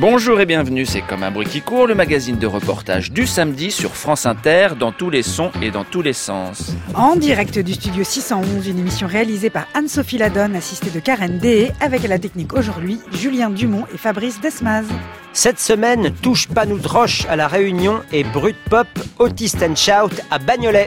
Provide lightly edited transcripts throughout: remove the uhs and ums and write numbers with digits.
Bonjour et bienvenue, c'est Comme un bruit qui court, le magazine de reportage du samedi sur France Inter, dans tous les sons et dans tous les sens. En direct du studio 611, une émission réalisée par Anne-Sophie Ladonne, assistée de Karen Dehé, avec à la technique aujourd'hui Julien Dumont et Fabrice Desmaz. Cette semaine, Touche pas nous de roche à La Réunion et Brut Pop Autist and Shout à Bagnolet.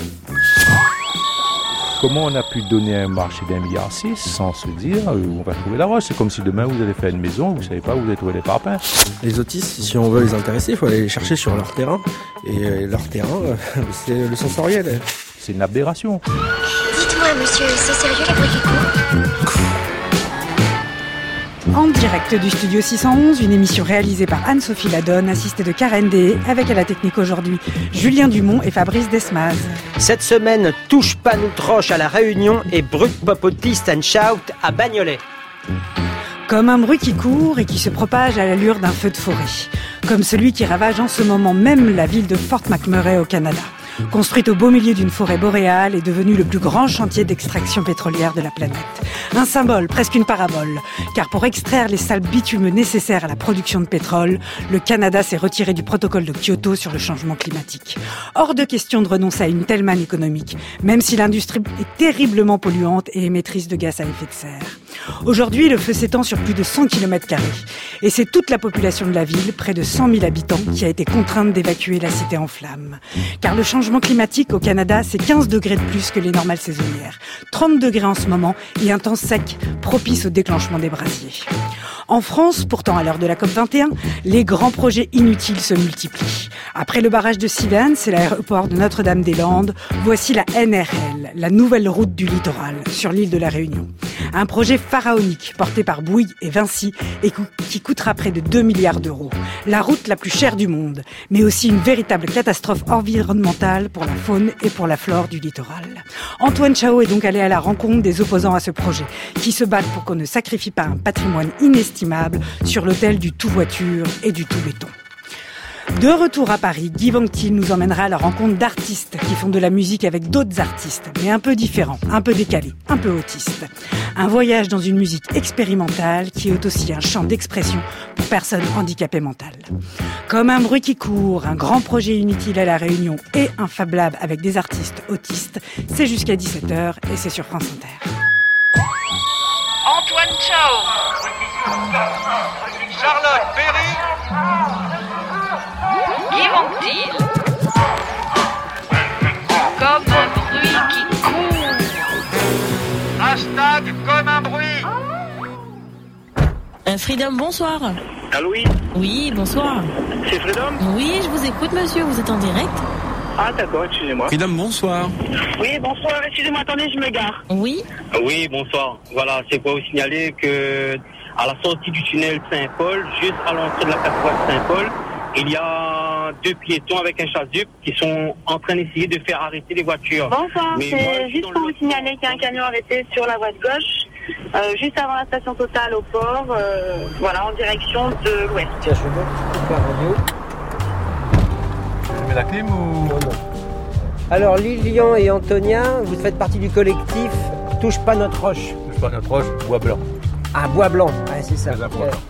Comment on a pu donner un marché d'1,6 milliard sans se dire où on va trouver la roche? C'est comme si demain vous allez faire une maison, vous ne savez pas où vous allez trouver les parpaings. Les autistes, si on veut les intéresser, il faut aller les chercher sur leur terrain. Et leur terrain, c'est le sensoriel. C'est une aberration. Dites-moi, monsieur, c'est sérieux les bruits qui courent ? En direct du studio 611, une émission réalisée par Anne-Sophie Ladonne, assistée de Karen Dehé, avec à la technique aujourd'hui Julien Dumont et Fabrice Desmaz. Cette semaine, Touche pas nous de roche à La Réunion et Brut Pop Autist and Shout à Bagnolet. Comme un bruit qui court et qui se propage à l'allure d'un feu de forêt. Comme celui qui ravage en ce moment même la ville de Fort McMurray au Canada. Construite au beau milieu d'une forêt boréale, est devenue le plus grand chantier d'extraction pétrolière de la planète. Un symbole, presque une parabole, car pour extraire les sales bitumineux nécessaires à la production de pétrole, le Canada s'est retiré du protocole de Kyoto sur le changement climatique. Hors de question de renoncer à une telle manne économique, même si l'industrie est terriblement polluante et émettrice de gaz à effet de serre. Aujourd'hui, le feu s'étend sur plus de 100 km², et c'est toute la population de la ville, près de 100 000 habitants, qui a été contrainte d'évacuer la cité en flammes. Car le changement climatique au Canada, c'est 15 degrés de plus que les normales saisonnières, 30 degrés en ce moment et un temps sec propice au déclenchement des brasiers. En France, pourtant à l'heure de la COP21, les grands projets inutiles se multiplient. Après le barrage de Sivens et l'aéroport de Notre-Dame-des-Landes, voici la NRL, la nouvelle route du littoral, sur l'île de la Réunion. Un projet pharaonique porté par Bouygues et Vinci et qui coûtera près de 2 milliards d'euros. La route la plus chère du monde, mais aussi une véritable catastrophe environnementale pour la faune et pour la flore du littoral. Antoine Chao est donc allé à la rencontre des opposants à ce projet, qui se battent pour qu'on ne sacrifie pas un patrimoine inestimable sur l'autel du tout voiture et du tout béton. De retour à Paris, Guy Vanctil nous emmènera à la rencontre d'artistes qui font de la musique avec d'autres artistes, mais un peu différents, un peu décalés, un peu autistes. Un voyage dans une musique expérimentale qui est aussi un champ d'expression pour personnes handicapées mentales. Comme un bruit qui court, un grand projet inutile à La Réunion et un Fab Lab avec des artistes autistes, c'est jusqu'à 17h et c'est sur France Inter. Antoine Chao, Charlotte Berry, Guy Vanctil, comme un bruit qui court. Hashtag comme un bruit. Freedom, bonsoir. Allô, oui. Oui, bonsoir. C'est Freedom? Oui, je vous écoute, monsieur, vous êtes en direct. Ah, d'accord, excusez-moi. Freedom, bonsoir. Oui, bonsoir, excusez-moi, attendez, je me gare. Oui. Oui, bonsoir. Voilà, c'est pour vous signaler que à la sortie du tunnel Saint-Paul, juste à l'entrée de la cathédrale Saint-Paul, il y a 2 piétons avec un chasuble qui sont en train d'essayer de faire arrêter les voitures. Bonsoir, c'est juste pour vous signaler qu'il y a un camion arrêté sur la voie de gauche, juste avant la station Total au port, voilà, en direction de l'ouest. Tiens, je vais faire la radio. Tu mets la clim ou... Non. Alors Lilian et Antonia, vous faites partie du collectif Touche pas notre roche. Touche pas notre roche, bois blanc. Ah, bois blanc, ouais, c'est ça.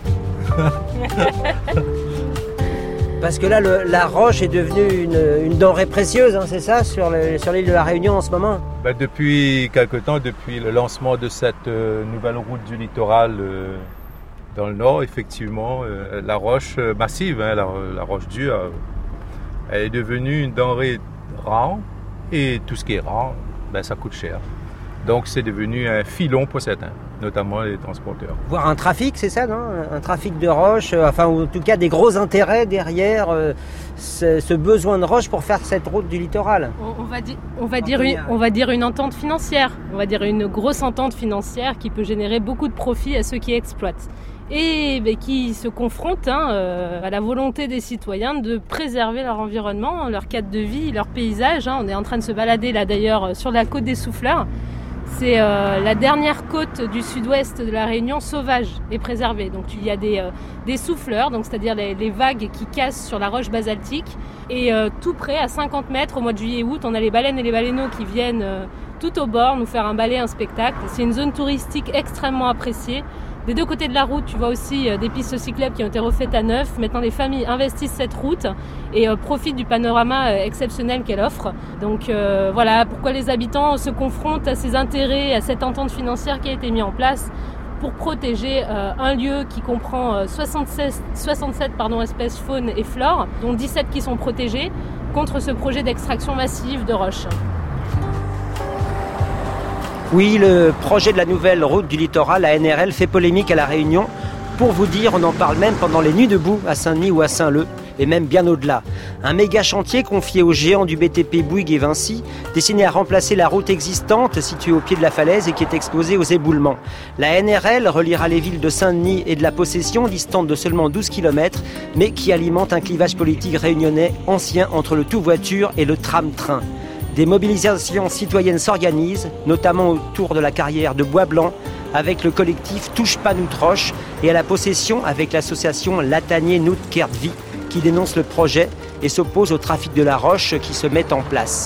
Parce que là, la roche est devenue une denrée précieuse, hein, c'est ça, sur l'île de la Réunion en ce moment? Depuis quelque temps, depuis le lancement de cette nouvelle route du littoral dans le nord, effectivement, la roche massive, hein, la roche dure, elle est devenue une denrée rare. Et tout ce qui est rare, ça coûte cher. Donc c'est devenu un filon pour certains, notamment les transporteurs. Voire un trafic, c'est ça, non? Un trafic de roches, enfin ou en tout cas des gros intérêts derrière ce besoin de roches pour faire cette route du littoral. On va dire une entente financière. On va dire une grosse entente financière qui peut générer beaucoup de profit à ceux qui exploitent. Et qui se confrontent à la volonté des citoyens de préserver leur environnement, leur cadre de vie, leur paysage. On est en train de se balader là d'ailleurs sur la côte des Souffleurs. C'est la dernière côte du sud-ouest de la Réunion sauvage et préservée. Donc il y a des souffleurs, donc c'est-à-dire les vagues qui cassent sur la roche basaltique. Et tout près, à 50 mètres, au mois de juillet-août, on a les baleines et les baleineaux qui viennent tout au bord nous faire un balai, un spectacle. C'est une zone touristique extrêmement appréciée. Des deux côtés de la route, tu vois aussi des pistes cyclables qui ont été refaites à neuf. Maintenant, les familles investissent cette route et profitent du panorama exceptionnel qu'elle offre. Donc voilà pourquoi les habitants se confrontent à ces intérêts, à cette entente financière qui a été mise en place pour protéger un lieu qui comprend 67 espèces faune et flore, dont 17 qui sont protégées, contre ce projet d'extraction massive de roches. Oui, le projet de la nouvelle route du littoral, la NRL, fait polémique à La Réunion. Pour vous dire, on en parle même pendant les nuits debout à Saint-Denis ou à Saint-Leu, et même bien au-delà. Un méga chantier confié aux géants du BTP Bouygues et Vinci, destiné à remplacer la route existante située au pied de la falaise et qui est exposée aux éboulements. La NRL reliera les villes de Saint-Denis et de la Possession, distante de seulement 12 km, mais qui alimente un clivage politique réunionnais ancien entre le tout-voiture et le tram-train. Des mobilisations citoyennes s'organisent, notamment autour de la carrière de Bois-Blanc, avec le collectif Touche pas nous troche, et à la Possession avec l'association Latanier Nout Kertvi, qui dénonce le projet et s'oppose au trafic de la roche qui se met en place.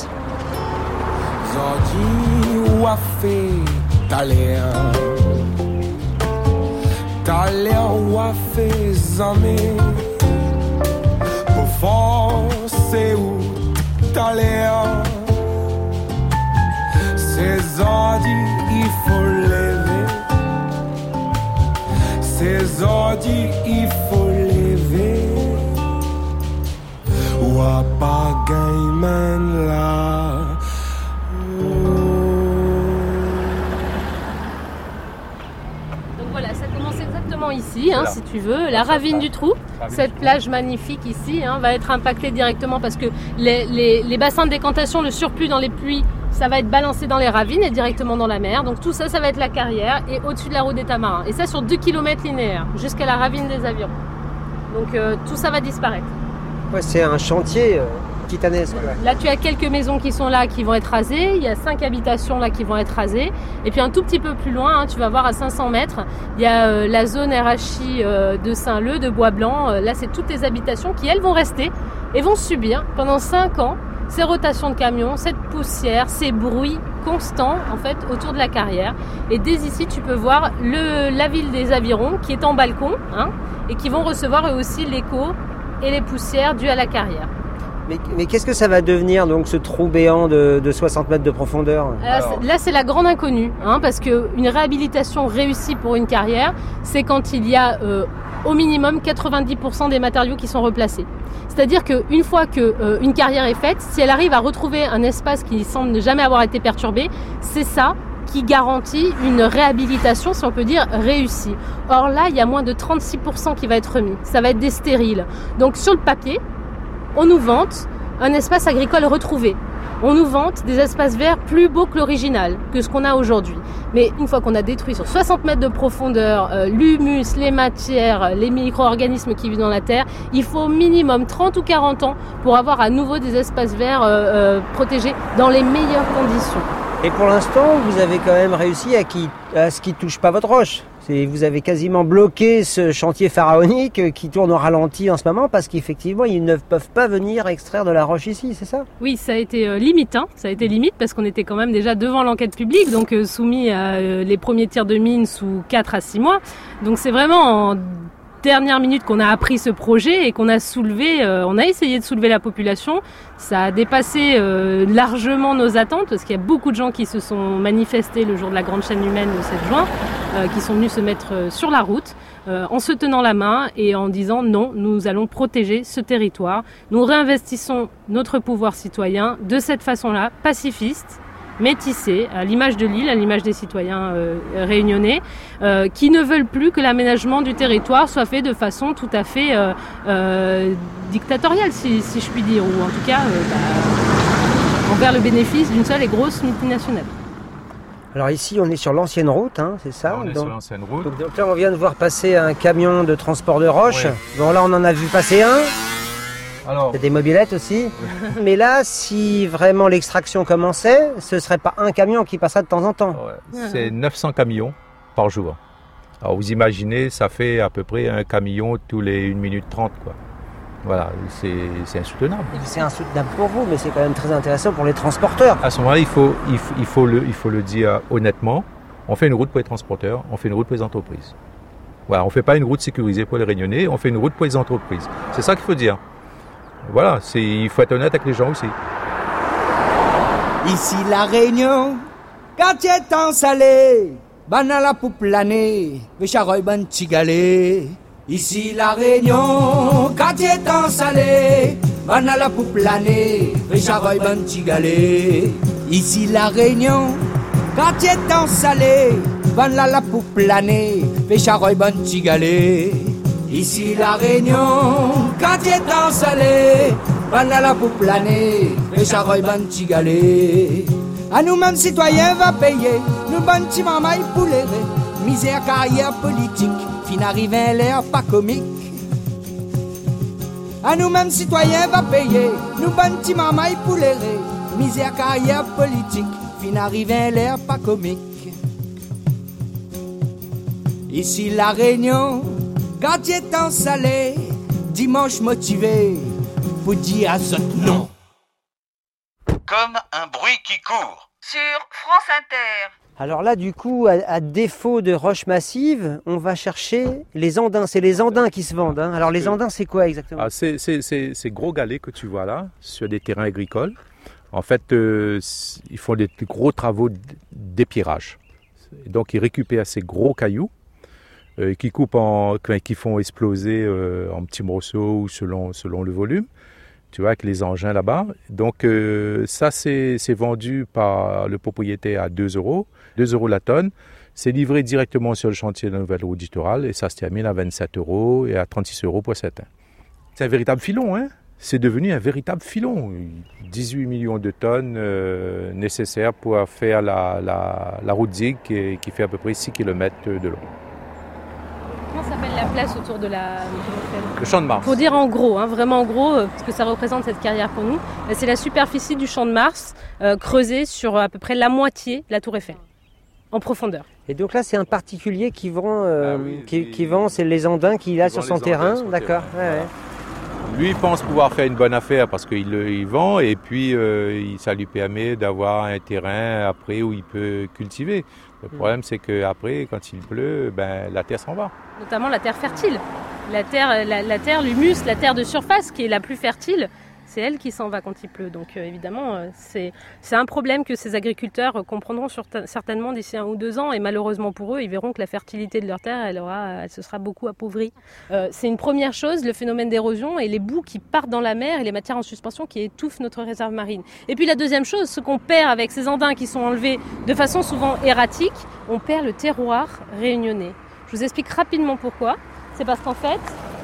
Ces ordis, il faut lever. Ces ordis, il faut lever. Ou à pas gagner là. Donc voilà, ça commence exactement ici, hein, si tu veux, la ravine du Trou. Cette plage magnifique ici va être impactée directement parce que les bassins de décantation, le surplus dans les pluies, ça va être balancé dans les ravines et directement dans la mer. Donc tout ça, ça va être la carrière et au-dessus de la route des Tamarins. Et ça sur 2 km linéaires jusqu'à la ravine des Avirons. Donc tout ça va disparaître. Ouais, c'est un chantier titanesque. Là, tu as quelques maisons qui sont là, qui vont être rasées. Il y a 5 habitations là qui vont être rasées. Et puis un tout petit peu plus loin, tu vas voir à 500 mètres, il y a la zone RHI de Saint-Leu, de Bois-Blanc. Là, c'est toutes les habitations qui, elles, vont rester et vont subir pendant 5 ans ces rotations de camions, cette poussière, ces bruits constants en fait autour de la carrière. Et dès ici, tu peux voir la ville des Avirons qui est en balcon et qui vont recevoir eux aussi l'écho et les poussières dues à la carrière. Mais qu'est-ce que ça va devenir donc ce trou béant de 60 mètres de profondeur ? Là, c'est la grande inconnue, parce qu'une réhabilitation réussie pour une carrière, c'est quand il y a au minimum 90% des matériaux qui sont replacés. C'est-à-dire qu'une fois qu'une carrière est faite, si elle arrive à retrouver un espace qui semble ne jamais avoir été perturbé, c'est ça qui garantit une réhabilitation, si on peut dire, réussie. Or là, il y a moins de 36% qui va être remis. Ça va être des stériles. Donc sur le papier, on nous vante un espace agricole retrouvé. On nous vante des espaces verts plus beaux que l'original, que ce qu'on a aujourd'hui. Mais une fois qu'on a détruit sur 60 mètres de profondeur l'humus, les matières, les micro-organismes qui vivent dans la terre, il faut au minimum 30 ou 40 ans pour avoir à nouveau des espaces verts protégés dans les meilleures conditions. Et pour l'instant, vous avez quand même réussi à ce qui ne touche pas votre roche. Vous avez quasiment bloqué ce chantier pharaonique qui tourne au ralenti en ce moment parce qu'effectivement, ils ne peuvent pas venir extraire de la roche ici, c'est ça ? Oui, ça a été limite. Ça a été limite parce qu'on était quand même déjà devant l'enquête publique, donc soumis à les premiers tirs de mine sous 4 à 6 mois. Donc c'est vraiment en dernière minute qu'on a appris ce projet et qu'on a soulevé, on a essayé de soulever la population. Ça a dépassé largement nos attentes parce qu'il y a beaucoup de gens qui se sont manifestés le jour de la grande chaîne humaine le 7 juin, qui sont venus se mettre sur la route en se tenant la main et en disant non, nous allons protéger ce territoire. Nous réinvestissons notre pouvoir citoyen de cette façon-là, pacifiste, métissés, à l'image de l'île, à l'image des citoyens réunionnais, qui ne veulent plus que l'aménagement du territoire soit fait de façon tout à fait dictatoriale, si je puis dire, ou en tout cas envers le bénéfice d'une seule et grosse multinationale. Alors ici, on est sur l'ancienne route, c'est ça ? On est sur l'ancienne route. Donc là, on vient de voir passer un camion de transport de roches. Ouais. Bon, là, on en a vu passer un. Alors, il y a des mobylettes aussi. Mais là, si vraiment l'extraction commençait, ce ne serait pas un camion qui passerait de temps en temps. Ouais, c'est 900 camions par jour. Alors vous imaginez, ça fait à peu près un camion tous les 1 minute 30, quoi. Voilà, c'est insoutenable. C'est insoutenable pour vous, mais c'est quand même très intéressant pour les transporteurs. À ce moment-là, il faut le dire honnêtement. On fait une route pour les transporteurs, on fait une route pour les entreprises. Voilà, on ne fait pas une route sécurisée pour les Réunionnais, on fait une route pour les entreprises. C'est ça qu'il faut dire. Voilà, il faut être honnête avec les gens aussi. Ici la Réunion, quartier temps salé, banala pour planer, vécharoy ban tigalé. Ici la Réunion, quartier temps salé, banala pour planer, vécharoy ban tigalé. Ici la Réunion, quartier temps salé, banala pour planer, vécharoy ban tigalé. Ici la Réunion, quartier temps salé, banala pour planer, vécharoy ban tigalé. À nous-mêmes citoyens va payer, nous bonnes petits mamailles pour les misère carrière politique, fin arrivé l'air pas comique. À nous-mêmes citoyens va payer, nous bonnes petits mamailles pour les misère carrière politique, fin arrivé l'air pas comique. Ici la Réunion, quartier temps salé, dimanche motivé, pour dire à ce non. Comme un bruit qui court. Sur France Inter. Alors là, du coup, à défaut de roches massives, on va chercher les andins. C'est les andins qui se vendent. Hein. Alors les andins, c'est quoi exactement? C'est ces gros galets que tu vois là, sur des terrains agricoles. En fait, ils font des gros travaux d'épierrage. Donc ils récupèrent ces gros cailloux qui font exploser en petits morceaux ou selon le volume. Tu vois, avec les engins là-bas. Donc ça, c'est vendu par le propriétaire à 2 €. 2 € la tonne. C'est livré directement sur le chantier de la nouvelle route littorale et ça se termine à 27 € et à 36 € pour certains. C'est un véritable filon, hein. C'est devenu un véritable filon. 18 millions de tonnes nécessaires pour faire la route ZIG qui fait à peu près 6 km de long. Comment s'appelle la place autour de la... Le Champ de Mars. Pour dire en gros, vraiment en gros, ce que ça représente cette carrière pour nous, c'est la superficie du Champ de Mars creusée sur à peu près la moitié de la Tour Eiffel, en profondeur. Et donc là, c'est un particulier qui vend, qui vend, c'est les andins qu'il a sur son terrain, d'accord. Ouais. Lui, il pense pouvoir faire une bonne affaire parce qu'il vend et puis ça lui permet d'avoir un terrain après où il peut cultiver. Le problème, c'est qu'après, quand il pleut, la terre s'en va. Notamment la terre fertile. La terre, l'humus, la terre de surface qui est la plus fertile, c'est elle qui s'en va quand il pleut. Donc évidemment, c'est un problème que ces agriculteurs comprendront certainement d'ici 1 ou 2 ans. Et malheureusement pour eux, ils verront que la fertilité de leur terre, elle se sera beaucoup appauvrie. C'est une première chose, le phénomène d'érosion et les boues qui partent dans la mer et les matières en suspension qui étouffent notre réserve marine. Et puis la deuxième chose, ce qu'on perd avec ces andins qui sont enlevés de façon souvent erratique, on perd le terroir réunionnais. Je vous explique rapidement pourquoi. C'est parce qu'en fait,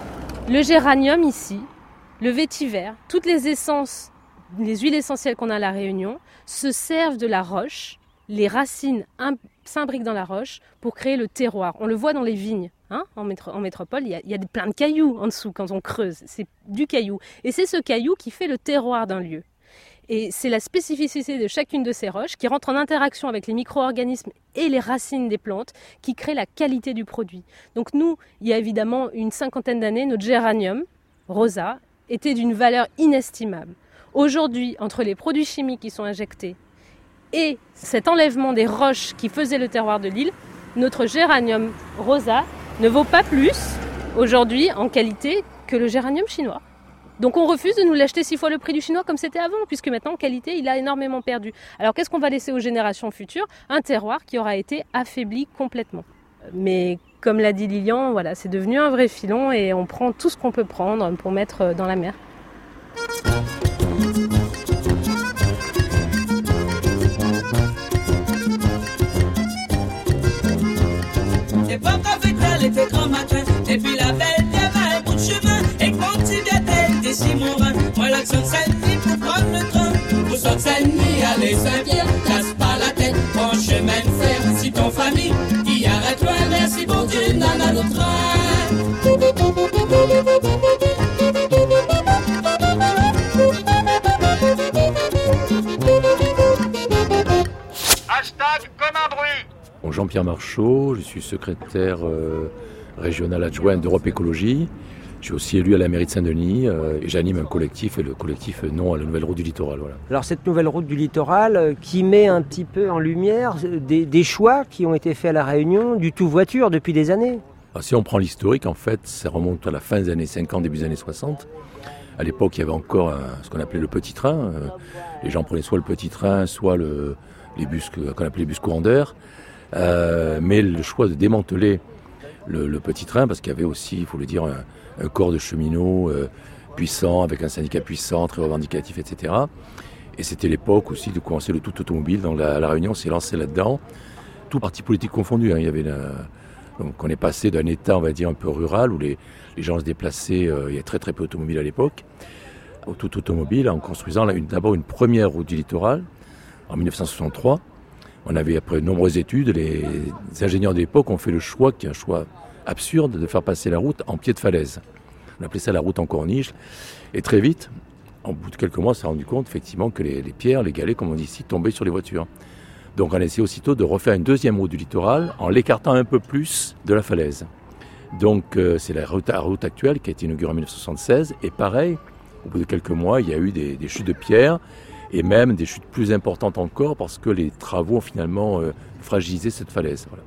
le géranium ici, le vétiver, toutes les essences, les huiles essentielles qu'on a à La Réunion se servent de la roche, les racines s'imbriquent dans la roche pour créer le terroir. On le voit dans les vignes, hein, en métropole, il y a plein de cailloux en dessous quand on creuse, c'est du caillou. Et c'est ce caillou qui fait le terroir d'un lieu. Et c'est la spécificité de chacune de ces roches qui rentre en interaction avec les micro-organismes et les racines des plantes qui créent la qualité du produit. Donc nous, il y a évidemment une 50aine d'années, notre géranium, rosa, était d'une valeur inestimable. Aujourd'hui, entre les produits chimiques qui sont injectés et cet enlèvement des roches qui faisaient le terroir de l'île, notre géranium rosa ne vaut pas plus aujourd'hui en qualité que le géranium chinois. Donc on refuse de nous l'acheter 6 fois le prix du chinois comme c'était avant, puisque maintenant en qualité il a énormément perdu. Alors qu'est-ce qu'on va laisser aux générations futures? Un terroir qui aura été affaibli complètement. Mais comme l'a dit Lilian, voilà, c'est devenu un vrai filon et on prend tout ce qu'on peut prendre pour mettre dans la mer. C'est pas avec elle était grand matin, et puis la belle terre un bout de chemin, et quand tu viens d'elle, t'es si mon rein, moi l'action Saint-Denis pour prendre le train, pour sortir Saint-Denis, aller Saint-Pierre, casse pas la tête, en chemin de fer, si ton famille, qui arrête-toi, merci bon Dieu, nana le train. Hashtag comme un bruit. Bon, Jean-Pierre Marchaud, je suis secrétaire régional adjoint d'Europe Écologie. Je suis aussi élu à la mairie de Saint-Denis et j'anime un collectif, et le collectif Non à la nouvelle route du littoral. Voilà. Alors cette nouvelle route du littoral qui met un petit peu en lumière des choix qui ont été faits à La Réunion, du tout voiture depuis des années. Alors, si on prend l'historique, en fait, ça remonte à la fin des années 50, début des années 60. À l'époque, il y avait encore ce qu'on appelait le petit train. Les gens prenaient soit le petit train, soit les bus qu'on appelait les bus courants d'air. Mais le choix de démanteler le petit train, parce qu'il y avait aussi, il faut le dire, un corps de cheminots puissant, avec un syndicat puissant, très revendicatif, etc. Et c'était l'époque aussi de commencer le tout automobile. Dans la Réunion s'est lancé là-dedans, tout parti politique confondu. Il y avait donc on est passé d'un état, on va dire, un peu rural, où les gens se déplaçaient, il y a très très peu d'automobiles à l'époque, au tout automobile, en construisant d'abord une première route du littoral, en 1963. On avait, après de nombreuses études, les ingénieurs de l'époque ont fait le choix, qui est un choix absurde, de faire passer la route en pied de falaise. On appelait ça la route en corniche. Et très vite, au bout de quelques mois, on s'est rendu compte effectivement que les pierres, les galets, comme on dit ici, tombaient sur les voitures. Donc on a essayé aussitôt de refaire une deuxième route du littoral en l'écartant un peu plus de la falaise. Donc c'est la route actuelle qui a été inaugurée en 1976. Et pareil, au bout de quelques mois, il y a eu des chutes de pierres et même des chutes plus importantes encore parce que les travaux ont finalement fragilisé cette falaise. Voilà.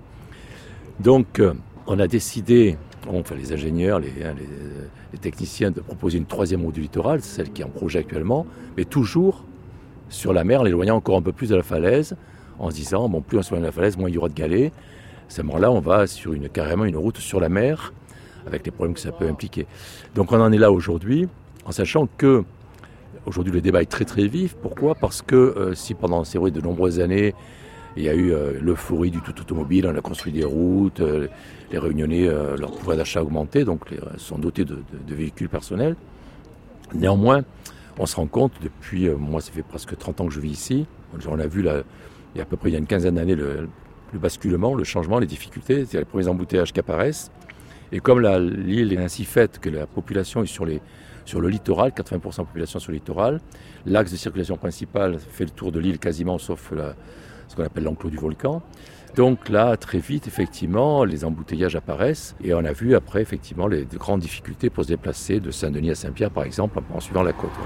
Donc on a décidé, les ingénieurs, les techniciens, de proposer une troisième route du littoral, celle qui est en projet actuellement, mais toujours sur la mer, l'éloignant encore un peu plus de la falaise, en se disant, plus on s'éloigne de la falaise, moins il y aura de galets. À ce moment-là, on va sur carrément une route sur la mer, avec les problèmes que ça peut impliquer. Donc on en est là aujourd'hui, en sachant que aujourd'hui le débat est très très vif. Pourquoi ? Parce que si pendant de nombreuses années, il y a eu l'euphorie du tout automobile, on a construit des routes, les Réunionnais, leur pouvoir d'achat a augmenté, donc sont dotés de véhicules personnels. Néanmoins, on se rend compte, depuis, moi ça fait presque 30 ans que je vis ici, on a vu il y a à peu près une quinzaine d'années le basculement, le changement, les difficultés, c'est les premiers embouteillages qui apparaissent. Et comme l'île est ainsi faite que la population est sur le littoral, 80% de la population sur le littoral, l'axe de circulation principal fait le tour de l'île quasiment, sauf ce qu'on appelle l'enclos du volcan. Donc là, très vite, effectivement, les embouteillages apparaissent et on a vu après, effectivement, de grandes difficultés pour se déplacer de Saint-Denis à Saint-Pierre, par exemple, en suivant la côte.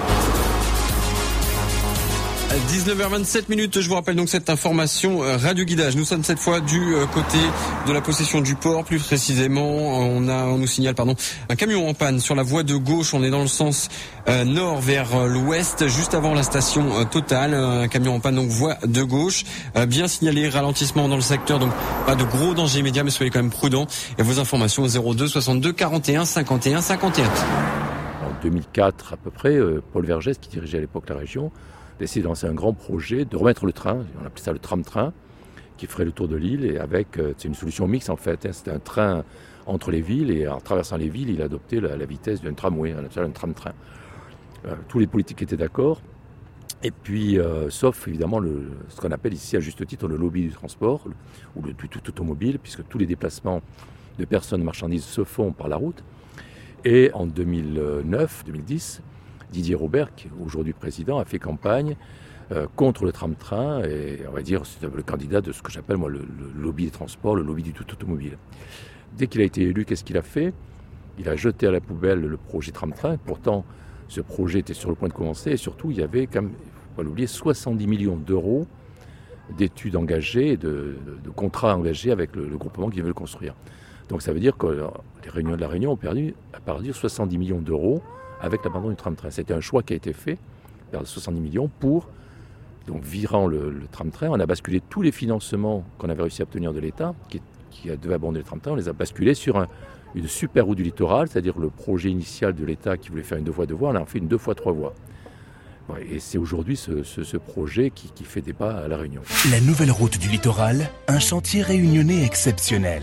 19h27, je vous rappelle donc cette information Radio Guidage. Nous sommes cette fois du côté de la possession du port, plus précisément, on nous signale un camion en panne sur la voie de gauche. On est dans le sens nord vers l'ouest, juste avant la station Total. Un camion en panne, donc voie de gauche. Bien signalé, ralentissement dans le secteur, donc pas de gros danger immédiat, mais soyez quand même prudents. Et vos informations au 02 62 41 51 51. En 2004 à peu près, Paul Vergès, qui dirigeait à l'époque la région, d'essayer de lancer un grand projet, de remettre le train, on appelait ça le tram-train, qui ferait le tour de l'île, et c'est une solution mixte en fait, c'était un train entre les villes, et en traversant les villes, il adoptait la vitesse d'un tramway, on appelait ça un tram-train. Tous les politiques étaient d'accord, et puis, sauf évidemment ce qu'on appelle ici à juste titre le lobby du transport, ou du tout automobile, puisque tous les déplacements de personnes et marchandises se font par la route. Et en 2009-2010, Didier Robert, qui est aujourd'hui président, a fait campagne contre le tram-train et on va dire c'est le candidat de ce que j'appelle moi le lobby des transports, le lobby du tout automobile. Dès qu'il a été élu, qu'est-ce qu'il a fait ? Il a jeté à la poubelle le projet tram-train. Pourtant, ce projet était sur le point de commencer et surtout il y avait, il ne faut pas l'oublier, 70 millions d'euros d'études engagées, de contrats engagés avec le groupement qui veut le construire. Donc ça veut dire que les Réunions de la Réunion ont perdu, à part dire, 70 millions d'euros avec l'abandon du tram-train. C'était un choix qui a été fait, vers 70 millions, pour, donc virant le tram-train, on a basculé tous les financements qu'on avait réussi à obtenir de l'État, qui devait abandonner le tram-train, on les a basculés sur une super route du littoral, c'est-à-dire le projet initial de l'État qui voulait faire une 2 fois 2 voies, on a fait une 2 fois 3 voies. Et c'est aujourd'hui ce projet qui fait débat à La Réunion. La nouvelle route du littoral, un chantier réunionnais exceptionnel.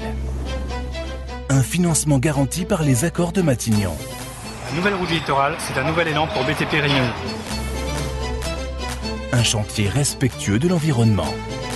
Un financement garanti par les accords de Matignon. La nouvelle route du littoral, c'est un nouvel élan pour BTP Réunion. Un chantier respectueux de l'environnement.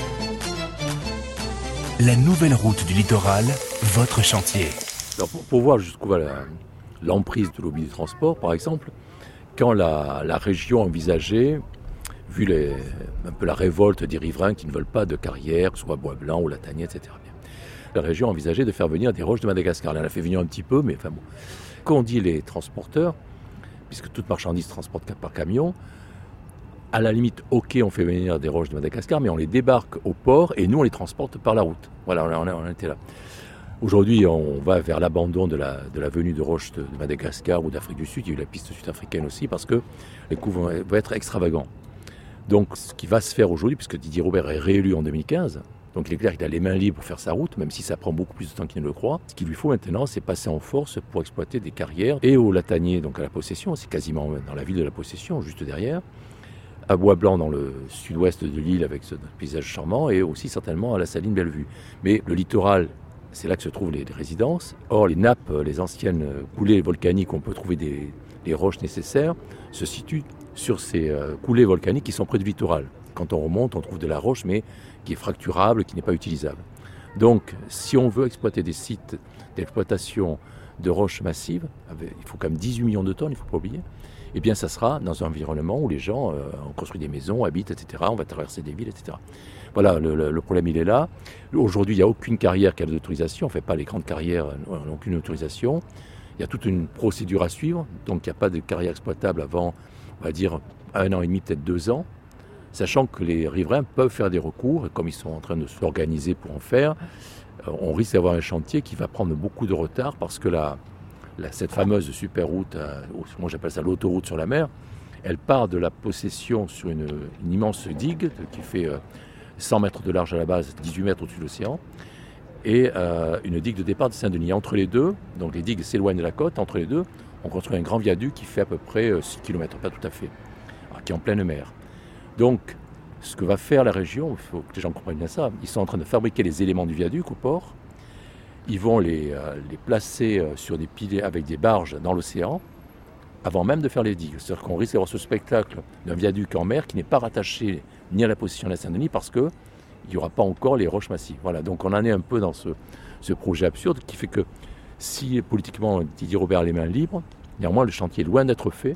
La nouvelle route du littoral, votre chantier. Alors pour voir jusqu'où va l'emprise de lobby du transport, par exemple, quand la région envisageait, vu un peu la révolte des riverains qui ne veulent pas de carrière, que ce soit Bois-Blanc ou Latanier, etc. La région envisageait de faire venir des roches de Madagascar. Elle en a fait venir un petit peu, mais enfin bon. Quand on dit les transporteurs, puisque toute marchandise transporte par camion, à la limite, ok, on fait venir des roches de Madagascar, mais on les débarque au port et nous, on les transporte par la route. Voilà, on était là. Aujourd'hui, on va vers l'abandon de la venue de roches de Madagascar ou d'Afrique du Sud. Il y a eu la piste sud-africaine aussi parce que les coûts vont être extravagants. Donc, ce qui va se faire aujourd'hui, puisque Didier Robert est réélu en 2015, donc il est clair qu'il a les mains libres pour faire sa route, même si ça prend beaucoup plus de temps qu'il ne le croit. Ce qu'il lui faut maintenant, c'est passer en force pour exploiter des carrières. Et au Latanier, donc à la Possession, c'est quasiment dans la ville de la Possession, juste derrière. À Bois-Blanc, dans le sud-ouest de l'île, avec ce paysage charmant, et aussi certainement à la Saline Bellevue. Mais le littoral, c'est là que se trouvent les résidences. Or, les nappes, les anciennes coulées volcaniques où on peut trouver les roches nécessaires, se situent sur ces coulées volcaniques qui sont près du littoral. Quand on remonte, on trouve de la roche, mais qui est fracturable, qui n'est pas utilisable. Donc, si on veut exploiter des sites d'exploitation de roches massives, il faut quand même 18 millions de tonnes, il ne faut pas oublier, eh bien, ça sera dans un environnement où les gens ont construit des maisons, habitent, etc. On va traverser des villes, etc. Voilà, le problème, il est là. Aujourd'hui, il n'y a aucune carrière qui a d'autorisation. On ne fait pas les grandes carrières, n'ont aucune autorisation. Il y a toute une procédure à suivre. Donc, il n'y a pas de carrière exploitable avant, on va dire, 1 an et demi, peut-être 2 ans. Sachant que les riverains peuvent faire des recours. Et comme ils sont en train de s'organiser pour en faire, on risque d'avoir un chantier qui va prendre beaucoup de retard parce que cette fameuse superroute, moi j'appelle ça l'autoroute sur la mer, elle part de la Possession sur une immense digue qui fait 100 mètres de large à la base, 18 mètres au-dessus de l'océan, et une digue de départ de Saint-Denis. Entre les deux, donc les digues s'éloignent de la côte, entre les deux, on construit un grand viaduc qui fait à peu près 6 km, pas tout à fait, qui est en pleine mer. Donc, ce que va faire la région, il faut que les gens comprennent bien ça, ils sont en train de fabriquer les éléments du viaduc au port. Ils vont les placer sur des piliers avec des barges dans l'océan, avant même de faire les digues. C'est-à-dire qu'on risque d'avoir ce spectacle d'un viaduc en mer qui n'est pas rattaché ni à la Possession ni à Saint-Denis parce qu'il n'y aura pas encore les roches massives. Voilà, donc on en est un peu dans ce projet absurde qui fait que si politiquement Didier Robert a les mains libres, néanmoins le chantier est loin d'être fait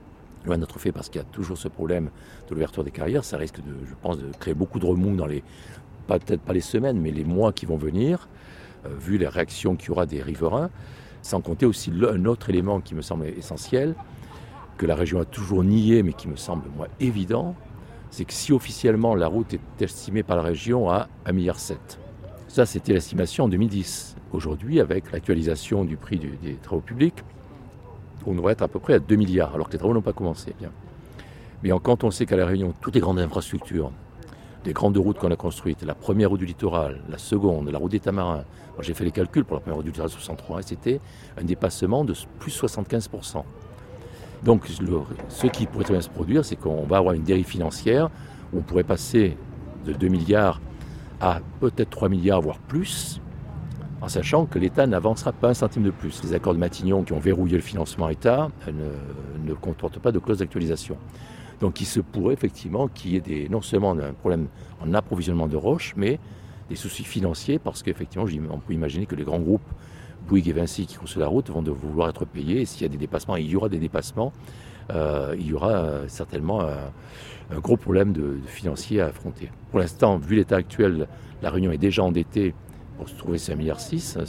parce qu'il y a toujours ce problème de l'ouverture des carrières. Ça risque, je pense, de créer beaucoup de remous dans peut-être pas les semaines, mais les mois qui vont venir, vu les réactions qu'il y aura des riverains, sans compter aussi un autre élément qui me semble essentiel, que la région a toujours nié, mais qui me semble, moi, évident, c'est que si officiellement la route est estimée par la région à 1,7 milliard, ça c'était l'estimation en 2010. Aujourd'hui, avec l'actualisation du prix des travaux publics, on devrait être à peu près à 2 milliards, alors que les travaux n'ont pas commencé. Bien. Mais quand on sait qu'à La Réunion, toutes les grandes infrastructures, les grandes routes qu'on a construites, la première route du littoral, la seconde, la route des Tamarins, moi, j'ai fait les calculs pour la première route du littoral 63, et c'était un dépassement de plus 75%. Donc ce qui pourrait très bien se produire, c'est qu'on va avoir une dérive financière, où on pourrait passer de 2 milliards à peut-être 3 milliards, voire plus, en sachant que l'État n'avancera pas un centime de plus. Les accords de Matignon qui ont verrouillé le financement État ne comportent pas de clause d'actualisation. Donc il se pourrait effectivement qu'il y ait non seulement un problème en approvisionnement de roches, mais des soucis financiers, parce qu'effectivement, on peut imaginer que les grands groupes, Bouygues et Vinci, qui construisent la route, vont vouloir être payés. Et s'il y a des dépassements, il y aura des dépassements, il y aura certainement un gros problème de financier à affronter. Pour l'instant, vu l'état actuel, la Réunion est déjà endettée pour se trouver 5,6 milliards,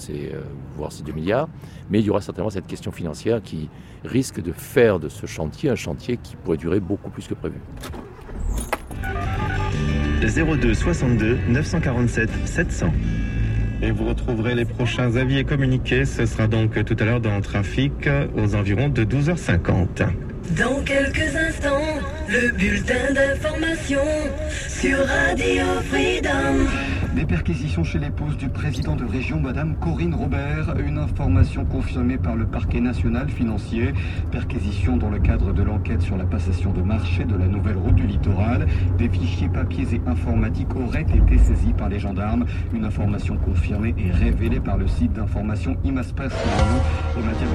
voire 2 milliards, mais il y aura certainement cette question financière qui risque de faire de ce chantier un chantier qui pourrait durer beaucoup plus que prévu. 02 62 947 700. Et vous retrouverez les prochains avis et communiqués. Ce sera donc tout à l'heure dans Trafic aux environs de 12h50. Dans quelques instants, le bulletin d'information sur Radio Freedom. Des perquisitions chez l'épouse du président de région, Madame Corinne Robert. Une information confirmée par le parquet national financier. Perquisition dans le cadre de l'enquête sur la passation de marché de la nouvelle route du littoral. Des fichiers papiers et informatiques auraient été saisis par les gendarmes. Une information confirmée et révélée par le site d'information Imaspace et Mathieu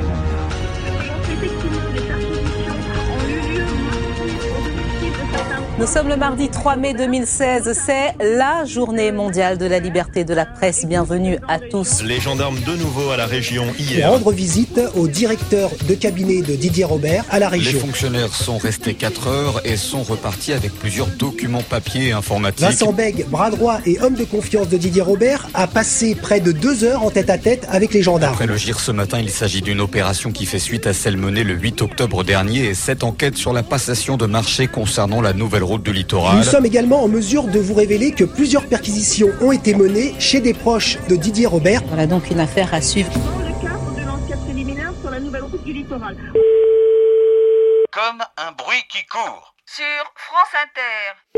Nous sommes le mardi 3 mai 2016, c'est la journée mondiale de la liberté de la presse. Bienvenue à tous. Les gendarmes de nouveau à la région hier. Pour rendre visite au directeur de cabinet de Didier Robert à la région. Les fonctionnaires sont restés 4 heures et sont repartis avec plusieurs documents papier et informatiques. Vincent Bègue, bras droit et homme de confiance de Didier Robert, a passé près de 2 heures en tête-à-tête avec les gendarmes. Après le GIR ce matin, il s'agit d'une opération qui fait suite à celle menée le 8 octobre dernier et cette enquête sur la passation de marché concernant la nouvelle route route du littoral. Nous sommes également en mesure de vous révéler que plusieurs perquisitions ont été menées chez des proches de Didier Robert. Voilà donc une affaire à suivre. Dans le cadre de l'enquête préliminaire sur la nouvelle route du littoral. Comme un bruit qui court. Sur France Inter.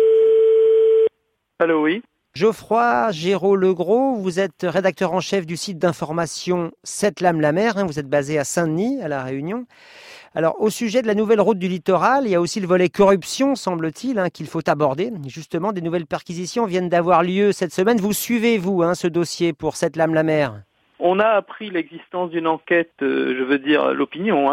Allô, oui. Geoffroy Géraud-Legros, vous êtes rédacteur en chef du site d'information Cette-Lame-la-Mer, vous êtes basé à Saint-Denis, à La Réunion. Alors, au sujet de la nouvelle route du littoral, il y a aussi le volet corruption, semble-t-il, qu'il faut aborder. Justement, des nouvelles perquisitions viennent d'avoir lieu cette semaine. Vous suivez, vous, ce dossier pour Cette-Lame-la-Mer? On a appris l'existence d'une enquête, l'opinion,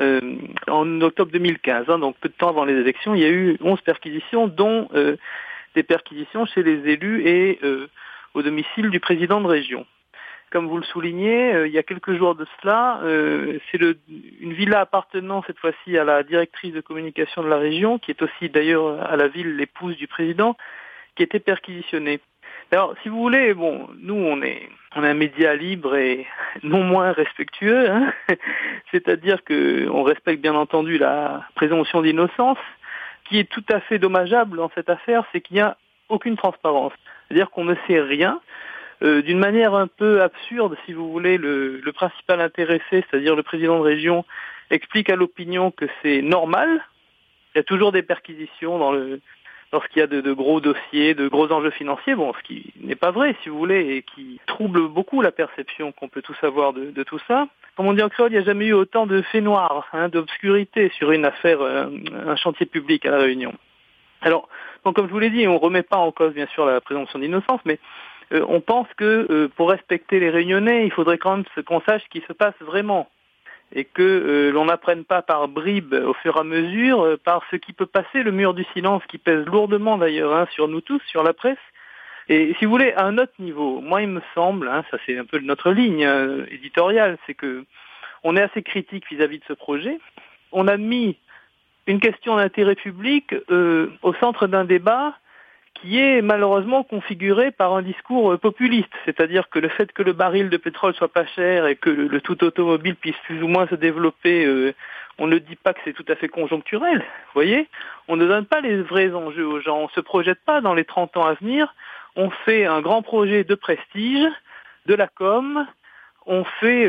en octobre 2015, donc peu de temps avant les élections. Il y a eu 11 perquisitions, dont des perquisitions chez les élus et au domicile du président de région. Comme vous le soulignez, il y a quelques jours de cela, c'est une villa appartenant cette fois-ci à la directrice de communication de la région, qui est aussi d'ailleurs à la ville l'épouse du président, qui était perquisitionnée. Alors, si vous voulez, nous on est un média libre et non moins respectueux, c'est-à-dire que on respecte bien entendu la présomption d'innocence. Ce qui est tout à fait dommageable dans cette affaire, c'est qu'il n'y a aucune transparence. C'est-à-dire qu'on ne sait rien. D'une manière un peu absurde, si vous voulez, le principal intéressé, c'est-à-dire le président de région, explique à l'opinion que c'est normal. Il y a toujours des perquisitions lorsqu'il y a de gros dossiers, de gros enjeux financiers, ce qui n'est pas vrai, si vous voulez, et qui trouble beaucoup la perception qu'on peut tous avoir de tout ça. Comme on dit en créole, il n'y a jamais eu autant de faits noirs, d'obscurité sur une affaire, un chantier public à La Réunion. Alors, donc comme je vous l'ai dit, on ne remet pas en cause, bien sûr, la présomption d'innocence, mais on pense que pour respecter les Réunionnais, il faudrait quand même qu'on sache ce qui se passe vraiment, et que l'on n'apprenne pas par bribes au fur et à mesure, par ce qui peut passer le mur du silence, qui pèse lourdement d'ailleurs sur nous tous, sur la presse. Et si vous voulez, à un autre niveau, moi il me semble, ça c'est un peu notre ligne éditoriale, c'est que on est assez critique vis-à-vis de ce projet. On a mis une question d'intérêt public au centre d'un débat qui est malheureusement configuré par un discours populiste, c'est-à-dire que le fait que le baril de pétrole soit pas cher et que le tout automobile puisse plus ou moins se développer, on ne dit pas que c'est tout à fait conjoncturel, vous voyez. On ne donne pas les vrais enjeux aux gens, on se projette pas dans les 30 ans à venir, on fait un grand projet de prestige, de la com, on fait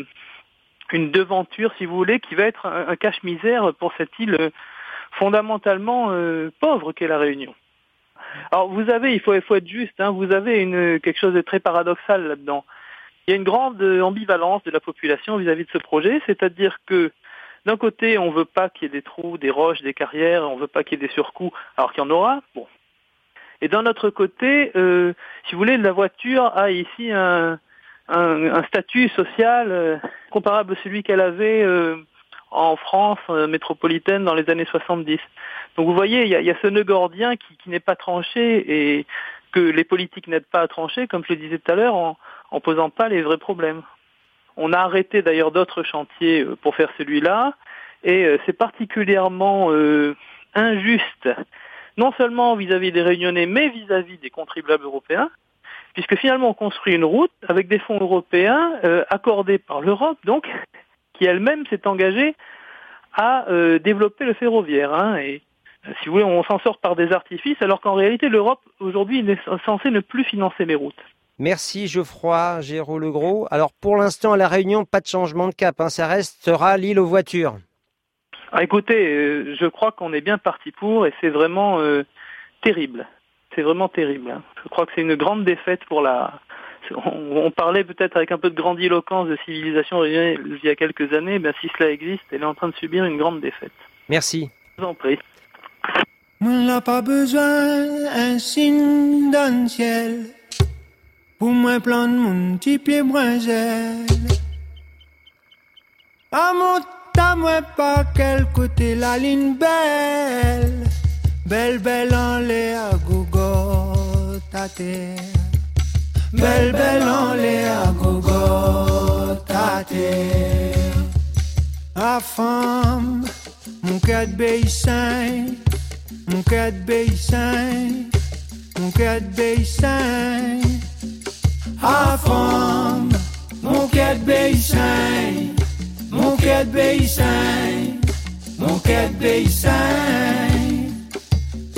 une devanture, si vous voulez, qui va être un cache-misère pour cette île fondamentalement pauvre qu'est la Réunion. Alors vous avez, il faut être juste, vous avez quelque chose de très paradoxal là-dedans. Il y a une grande ambivalence de la population vis-à-vis de ce projet, c'est-à-dire que d'un côté, on ne veut pas qu'il y ait des trous, des roches, des carrières, on ne veut pas qu'il y ait des surcoûts, alors qu'il y en aura. Et d'un autre côté, si vous voulez, la voiture a ici un statut social comparable à celui qu'elle avait en France métropolitaine dans les années 70. Donc vous voyez, il y a ce nœud gordien qui n'est pas tranché et que les politiques n'aident pas à trancher, comme je le disais tout à l'heure, en posant pas les vrais problèmes. On a arrêté d'ailleurs d'autres chantiers pour faire celui-là, et c'est particulièrement injuste, non seulement vis-à-vis des Réunionnais, mais vis-à-vis des contribuables européens, puisque finalement on construit une route avec des fonds européens accordés par l'Europe, donc, qui elle-même s'est engagée à développer le ferroviaire. Et si vous voulez, on s'en sort par des artifices, alors qu'en réalité, l'Europe, aujourd'hui, est censée ne plus financer les routes. Merci Geoffroy Géraud-Legros. Alors pour l'instant, à La Réunion, pas de changement de cap, ça restera l'île aux voitures. Écoutez, je crois qu'on est bien parti pour, et c'est vraiment terrible. C'est vraiment terrible. Je crois que c'est une grande défaite pour On parlait peut-être avec un peu de grandiloquence de civilisation réunionnais il y a quelques années. Si cela existe, elle est en train de subir une grande défaite. Merci. Je vous en prie. On n'a pas besoin d'un signe dans le ciel pour moi prendre mon petit pied moins gel. À moi pas quel côté la ligne belle, belle en l'air à gogo ta terre. Belle en l'air à gogo ta terre. À femme, mon cœur de beissin, mon cœur de beissin, mon cœur de beissin. À femme, mon cœur de beissin, mon cœur de beissin, mon cœur de beissin.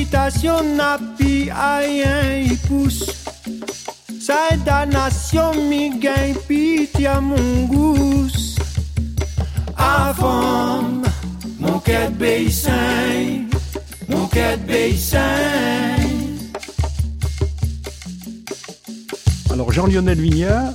imitation n'a pi rien y pousse. Ça est damnation mi gagne pitié mon goût. Avant mon quête beissin, mon quête beissin. Alors Jean-Lionel Vignat,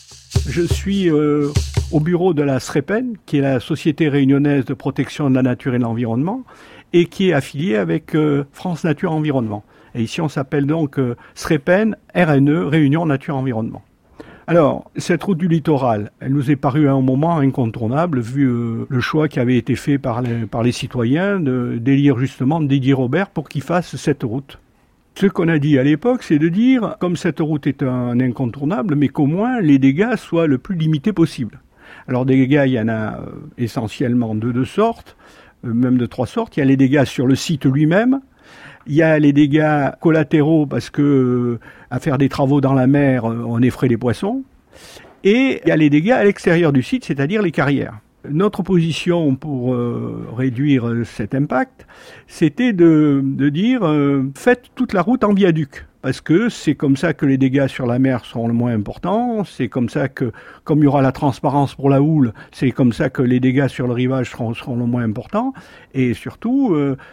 je suis au bureau de la SREPEN, qui est la Société réunionnaise de protection de la nature et de l'environnement, et qui est affiliée avec France Nature Environnement. Et ici, on s'appelle donc SREPEN, RNE, Réunion Nature Environnement. Alors, cette route du littoral, elle nous est parue à un moment incontournable, vu le choix qui avait été fait par les citoyens d'élire justement Didier Robert pour qu'il fasse cette route. Ce qu'on a dit à l'époque, c'est de dire, comme cette route est un incontournable, mais qu'au moins les dégâts soient le plus limités possible. Alors des dégâts, il y en a essentiellement de deux sortes, même de trois sortes. Il y a les dégâts sur le site lui-même. Il y a les dégâts collatéraux parce que à faire des travaux dans la mer, on effraie les poissons. Et il y a les dégâts à l'extérieur du site, c'est-à-dire les carrières. Notre position pour réduire cet impact, c'était de dire faites toute la route en viaduc. Parce que c'est comme ça que les dégâts sur la mer seront le moins importants, c'est comme ça que, comme il y aura la transparence pour la houle, c'est comme ça que les dégâts sur le rivage seront le moins importants, et surtout,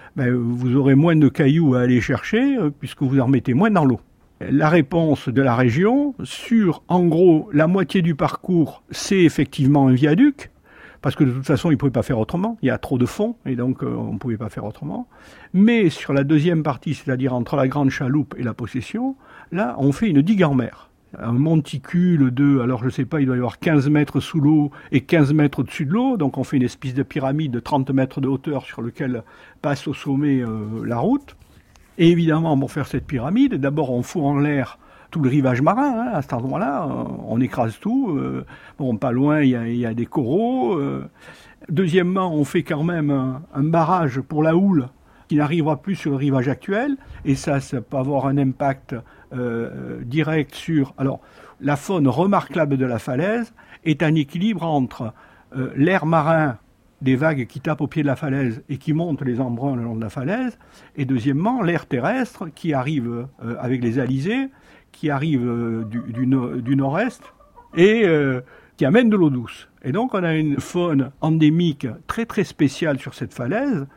vous aurez moins de cailloux à aller chercher, puisque vous en mettez moins dans l'eau. La réponse de la région, sur, en gros, la moitié du parcours, c'est effectivement un viaduc, parce que de toute façon, ils ne pouvaient pas faire autrement. Il y a trop de fond, et donc on ne pouvait pas faire autrement. Mais sur la deuxième partie, c'est-à-dire entre la Grande Chaloupe et la Possession, là, on fait une digue en mer. Un monticule de, alors je ne sais pas, il doit y avoir 15 mètres sous l'eau et 15 mètres au-dessus de l'eau. Donc on fait une espèce de pyramide de 30 mètres de hauteur sur lequel passe au sommet la route. Et évidemment, pour faire cette pyramide, d'abord on fout en l'air tout le rivage marin, à cet endroit-là, on écrase tout. Pas loin, il y a des coraux. Deuxièmement, on fait quand même un barrage pour la houle qui n'arrivera plus sur le rivage actuel. Et ça peut avoir un impact direct sur... Alors, la faune remarquable de la falaise est un équilibre entre l'air marin des vagues qui tapent au pied de la falaise et qui montent les embruns le long de la falaise, et deuxièmement, l'air terrestre qui arrive avec les alizés, qui arrive du nord-est et qui amène de l'eau douce. Et donc on a une faune endémique très très spéciale sur cette falaise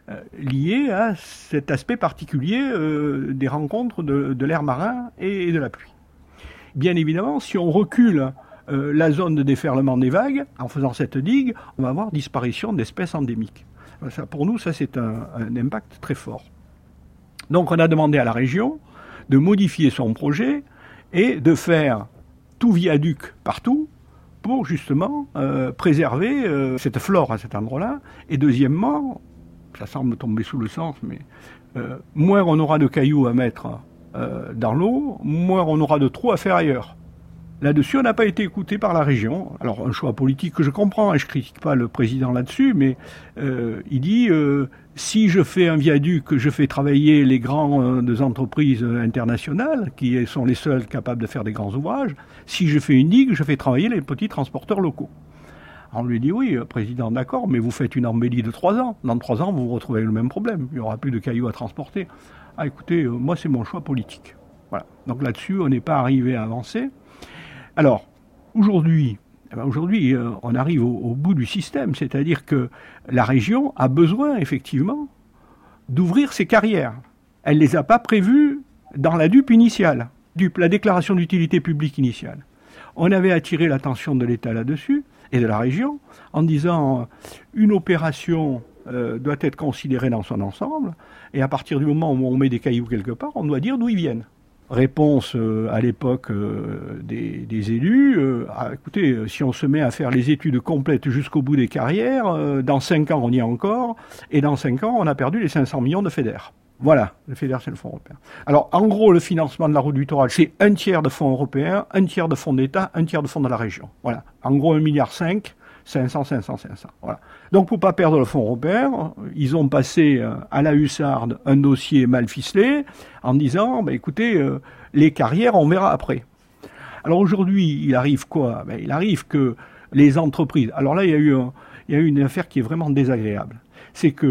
liée à cet aspect particulier des rencontres de l'air marin et de la pluie. Bien évidemment, si on recule la zone de déferlement des vagues, en faisant cette digue, on va avoir disparition d'espèces endémiques. Ça, pour nous, ça c'est un impact très fort. Donc on a demandé à la région de modifier son projet et de faire tout viaduc partout pour justement préserver cette flore à cet endroit-là. Et deuxièmement, ça semble tomber sous le sens, mais moins on aura de cailloux à mettre dans l'eau, moins on aura de trous à faire ailleurs. Là-dessus, on n'a pas été écouté par la région. Alors, un choix politique que je comprends, je ne critique pas le président là-dessus, mais il dit si je fais un viaduc, je fais travailler les grandes entreprises internationales, qui sont les seules capables de faire des grands ouvrages. Si je fais une digue, je fais travailler les petits transporteurs locaux. Alors, on lui dit oui, président, d'accord, mais vous faites une embellie de 3 ans. Dans 3 ans, vous vous retrouvez avec le même problème. Il n'y aura plus de cailloux à transporter. Ah, écoutez, moi, c'est mon choix politique. Voilà. Donc là-dessus, on n'est pas arrivé à avancer. Alors, aujourd'hui, on arrive au bout du système, c'est-à-dire que la région a besoin, effectivement, d'ouvrir ses carrières. Elle ne les a pas prévues dans la DUP initiale, la déclaration d'utilité publique initiale. On avait attiré l'attention de l'État là-dessus, et de la région, en disant une opération doit être considérée dans son ensemble, et à partir du moment où on met des cailloux quelque part, on doit dire d'où ils viennent. Réponse à l'époque des élus, écoutez, si on se met à faire les études complètes jusqu'au bout des carrières, dans 5 ans on y est encore, et dans 5 ans on a perdu les 500 millions de FEDER. Voilà, le FEDER c'est le fonds européen. Alors en gros le financement de la route du littoral c'est 1/3 de fonds européens, 1/3 de fonds d'État, 1/3 de fonds de la région. Voilà, en gros 1,5 milliard, 500. Voilà. Donc pour pas perdre le fonds européen, ils ont passé à la hussarde un dossier mal ficelé en disant écoutez, les carrières on verra après. Alors aujourd'hui, il arrive quoi ? Il arrive que les entreprises. Alors là, il y a eu une affaire qui est vraiment désagréable. C'est que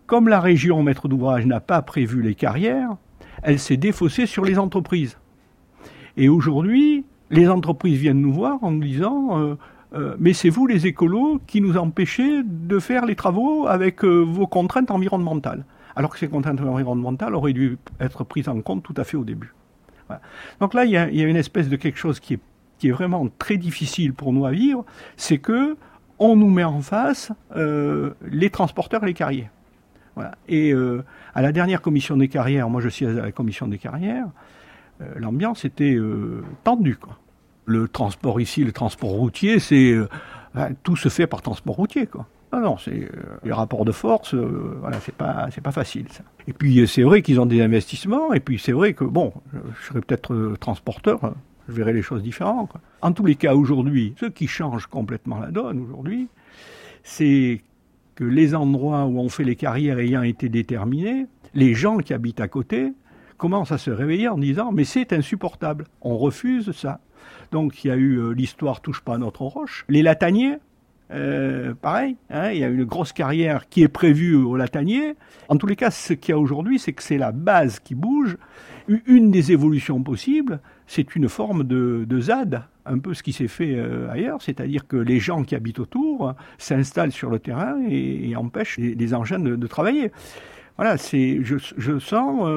comme la région maître d'ouvrage n'a pas prévu les carrières, elle s'est défaussée sur les entreprises. Et aujourd'hui, les entreprises viennent nous voir en nous disant mais c'est vous les écolos qui nous empêchez de faire les travaux avec vos contraintes environnementales. Alors que ces contraintes environnementales auraient dû être prises en compte tout à fait au début. Voilà. Donc là, il y a une espèce de quelque chose qui est vraiment très difficile pour nous à vivre, c'est que on nous met en face les transporteurs et les carrières. Voilà. Et à la dernière commission des carrières, moi je suis à la commission des carrières, l'ambiance était tendue, quoi. Le transport ici, le transport routier, tout se fait par transport routier, quoi. Non, c'est les rapports de force, voilà, c'est pas facile, ça. Et puis c'est vrai qu'ils ont des investissements, et puis c'est vrai que je serais peut-être transporteur, je verrais les choses différemment, quoi. En tous les cas, aujourd'hui, ce qui change complètement la donne aujourd'hui, c'est que les endroits où on fait les carrières ayant été déterminés, les gens qui habitent à côté commencent à se réveiller en disant « mais c'est insupportable, on refuse ça ». Donc il y a eu l'histoire « Touche pas à notre roche ». Les Lataniers, pareil, hein, il y a une grosse carrière qui est prévue au Latanier. En tous les cas, ce qu'il y a aujourd'hui, c'est que c'est la base qui bouge. Une des évolutions possibles, c'est une forme de ZAD, un peu ce qui s'est fait ailleurs, c'est-à-dire que les gens qui habitent autour s'installent sur le terrain et empêchent les engins de travailler. Voilà, je sens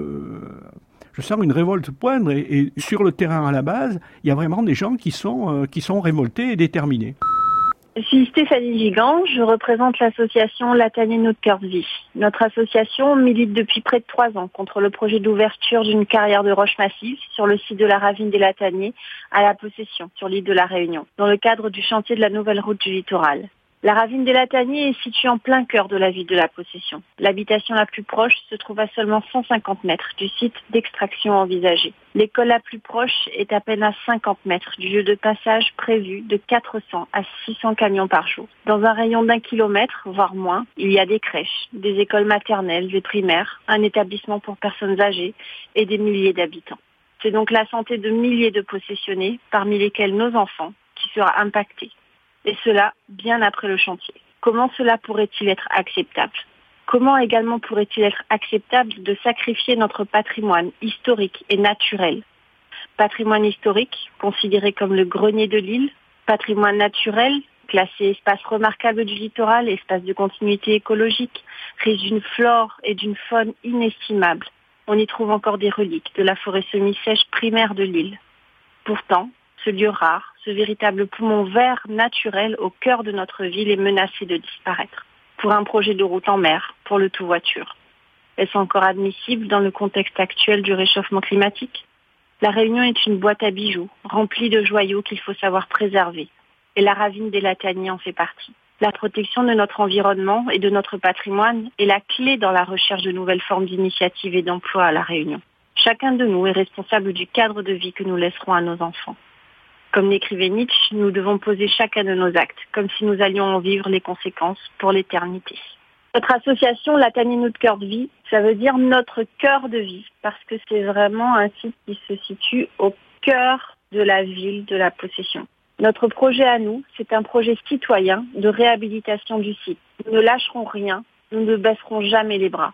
une révolte poindre et sur le terrain à la base, il y a vraiment des gens qui sont révoltés et déterminés. Je suis Stéphanie Gigant, je représente l'association Latanier Notre Cœur de Vie. Notre association milite depuis près de 3 ans contre le projet d'ouverture d'une carrière de roches massives sur le site de la ravine des Lataniers à la Possession, sur l'île de la Réunion, dans le cadre du chantier de la nouvelle route du littoral. La ravine des Lataniers est située en plein cœur de la ville de la Possession. L'habitation la plus proche se trouve à seulement 150 mètres du site d'extraction envisagé. L'école la plus proche est à peine à 50 mètres du lieu de passage prévu de 400 à 600 camions par jour. Dans un rayon d'1 kilomètre, voire moins, il y a des crèches, des écoles maternelles et primaires, un établissement pour personnes âgées et des milliers d'habitants. C'est donc la santé de milliers de possessionnés, parmi lesquels nos enfants, qui sera impactée. Et cela bien après le chantier. Comment cela pourrait-il être acceptable ? Comment également pourrait-il être acceptable de sacrifier notre patrimoine historique et naturel ? Patrimoine historique, considéré comme le grenier de l'île, patrimoine naturel, classé espace remarquable du littoral, espace de continuité écologique, riche d'une flore et d'une faune inestimables. On y trouve encore des reliques de la forêt semi-sèche primaire de l'île. Pourtant, ce lieu rare, ce véritable poumon vert naturel au cœur de notre ville est menacé de disparaître. Pour un projet de route en mer, pour le tout-voiture. Est-ce encore admissible dans le contexte actuel du réchauffement climatique ? La Réunion est une boîte à bijoux, remplie de joyaux qu'il faut savoir préserver. Et la ravine des Lataniers en fait partie. La protection de notre environnement et de notre patrimoine est la clé dans la recherche de nouvelles formes d'initiatives et d'emploi à la Réunion. Chacun de nous est responsable du cadre de vie que nous laisserons à nos enfants. Comme l'écrivait Nietzsche, nous devons poser chacun de nos actes, comme si nous allions en vivre les conséquences pour l'éternité. Notre association, Latanier Notre Cœur de Vie, ça veut dire notre cœur de vie, parce que c'est vraiment un site qui se situe au cœur de la ville de la Possession. Notre projet à nous, c'est un projet citoyen de réhabilitation du site. Nous ne lâcherons rien, nous ne baisserons jamais les bras.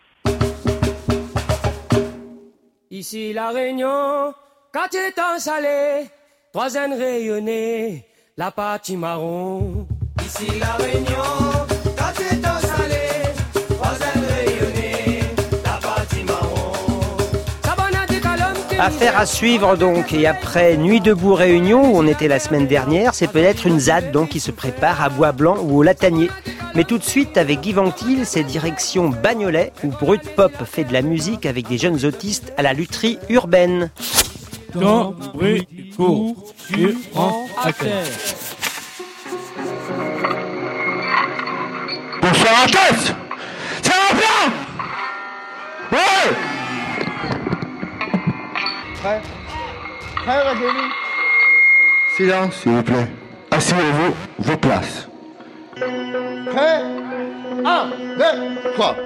Ici la Réunion, quand tu es ensalé, 3 ailes rayonnées, la partie marron. Ici la Réunion, quand tu es ensalé, 3 ailes rayonnées, la partie marron. Affaire à suivre donc, et après Nuit debout Réunion, où on était la semaine dernière, c'est peut-être une ZAD donc qui se prépare à Bois-Blanc ou au Latanier. Mais tout de suite, avec Guy Ventil, c'est direction Bagnolet, où Brut Pop fait de la musique avec des jeunes autistes à la lutherie urbaine. Dans Bricourt sur France Inter. Bonsoir à tous. Ça va bien? Ouais. Prêt? Prêt, Virginie? Silence, s'il vous plaît. Asseyez-vous, vos places. Prêt? 1, 2, 3.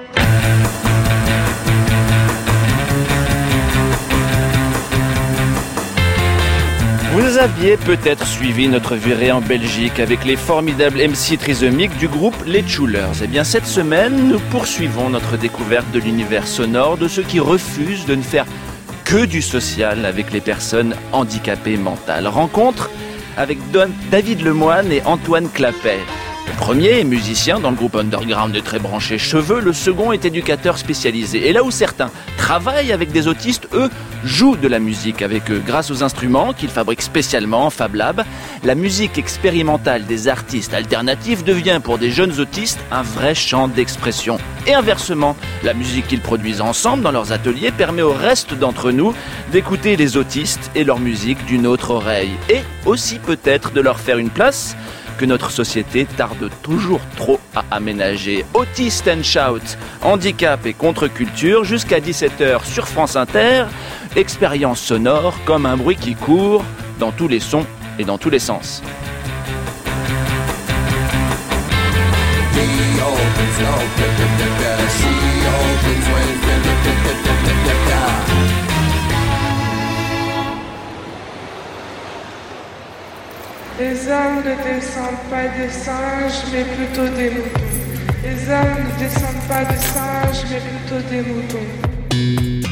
Vous aviez peut-être suivi notre virée en Belgique avec les formidables MC trisomiques du groupe Les Choolers. Eh bien, cette semaine, nous poursuivons notre découverte de l'univers sonore de ceux qui refusent de ne faire que du social avec les personnes handicapées mentales. Rencontre avec David Lemoine et Antoine Clapet. Le premier est musicien dans le groupe underground et très branché cheveux, le second est éducateur spécialisé. Et là où certains travaillent avec des autistes, eux jouent de la musique avec eux grâce aux instruments qu'ils fabriquent spécialement en Fab Lab. La musique expérimentale des artistes alternatifs devient pour des jeunes autistes un vrai champ d'expression. Et inversement, la musique qu'ils produisent ensemble dans leurs ateliers permet au reste d'entre nous d'écouter les autistes et leur musique d'une autre oreille. Et aussi peut-être de leur faire une place que notre société tarde toujours trop à aménager. Autist and Shout, handicap et contre-culture, jusqu'à 17h sur France Inter. Expérience sonore comme un bruit qui court dans tous les sons et dans tous les sens. Les hommes ne descendent pas des singes, mais plutôt des moutons. Les hommes ne descendent pas des singes, mais plutôt des moutons.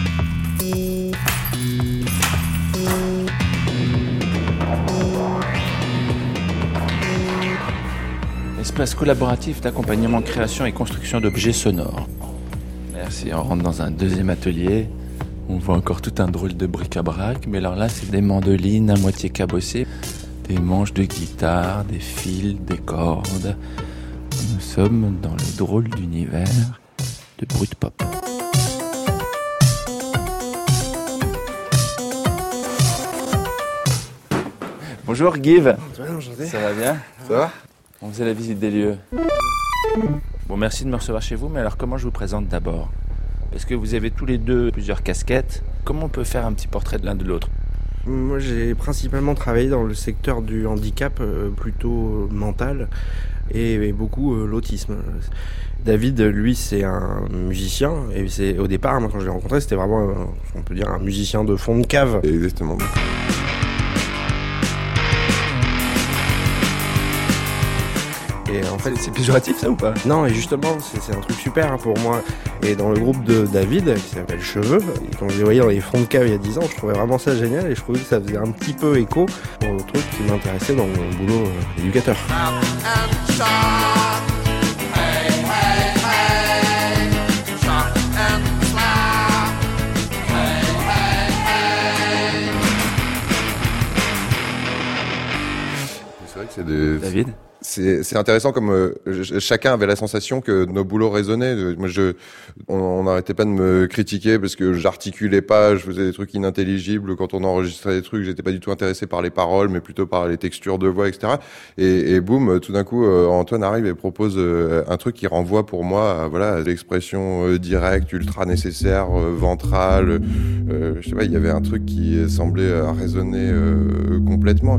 Espace collaboratif d'accompagnement, création et construction d'objets sonores. Merci, on rentre dans un deuxième atelier. On voit encore tout un drôle de bric-à-brac, mais alors là, c'est des mandolines à moitié cabossées. Des manches de guitare, des fils, des cordes. Nous sommes dans le drôle d'univers de Brut Pop. Bonjour Give. Ça va bien? Ça va? On faisait la visite des lieux. Bon, merci de me recevoir chez vous, mais alors comment je vous présente d'abord? Parce que vous avez tous les deux plusieurs casquettes. Comment on peut faire un petit portrait de l'un de l'autre? Moi, j'ai principalement travaillé dans le secteur du handicap, plutôt mental, et beaucoup l'autisme. David, lui, c'est un musicien, et au départ, moi, quand je l'ai rencontré, c'était vraiment, on peut dire, un musicien de fond de cave. Exactement. Et en fait, c'est péjoratif ça ou pas? Non, et justement, c'est un truc super pour moi. Et dans le groupe de David, qui s'appelle Cheveux, quand je les voyais dans les fonds de cave il y a 10 ans, je trouvais vraiment ça génial et je trouvais que ça faisait un petit peu écho au truc qui m'intéressait dans mon boulot d'éducateur. C'est vrai que c'est des... David? C'est intéressant comme chacun avait la sensation que nos boulots résonnaient. Moi, on n'arrêtait pas de me critiquer parce que j'articulais pas, je faisais des trucs inintelligibles quand on enregistrait des trucs. J'étais pas du tout intéressé par les paroles, mais plutôt par les textures de voix, etc. Et boum, tout d'un coup, Antoine arrive et propose un truc qui renvoie pour moi, à l'expression directe, ultra nécessaire, ventrale. Je sais pas, il y avait un truc qui semblait résonner complètement.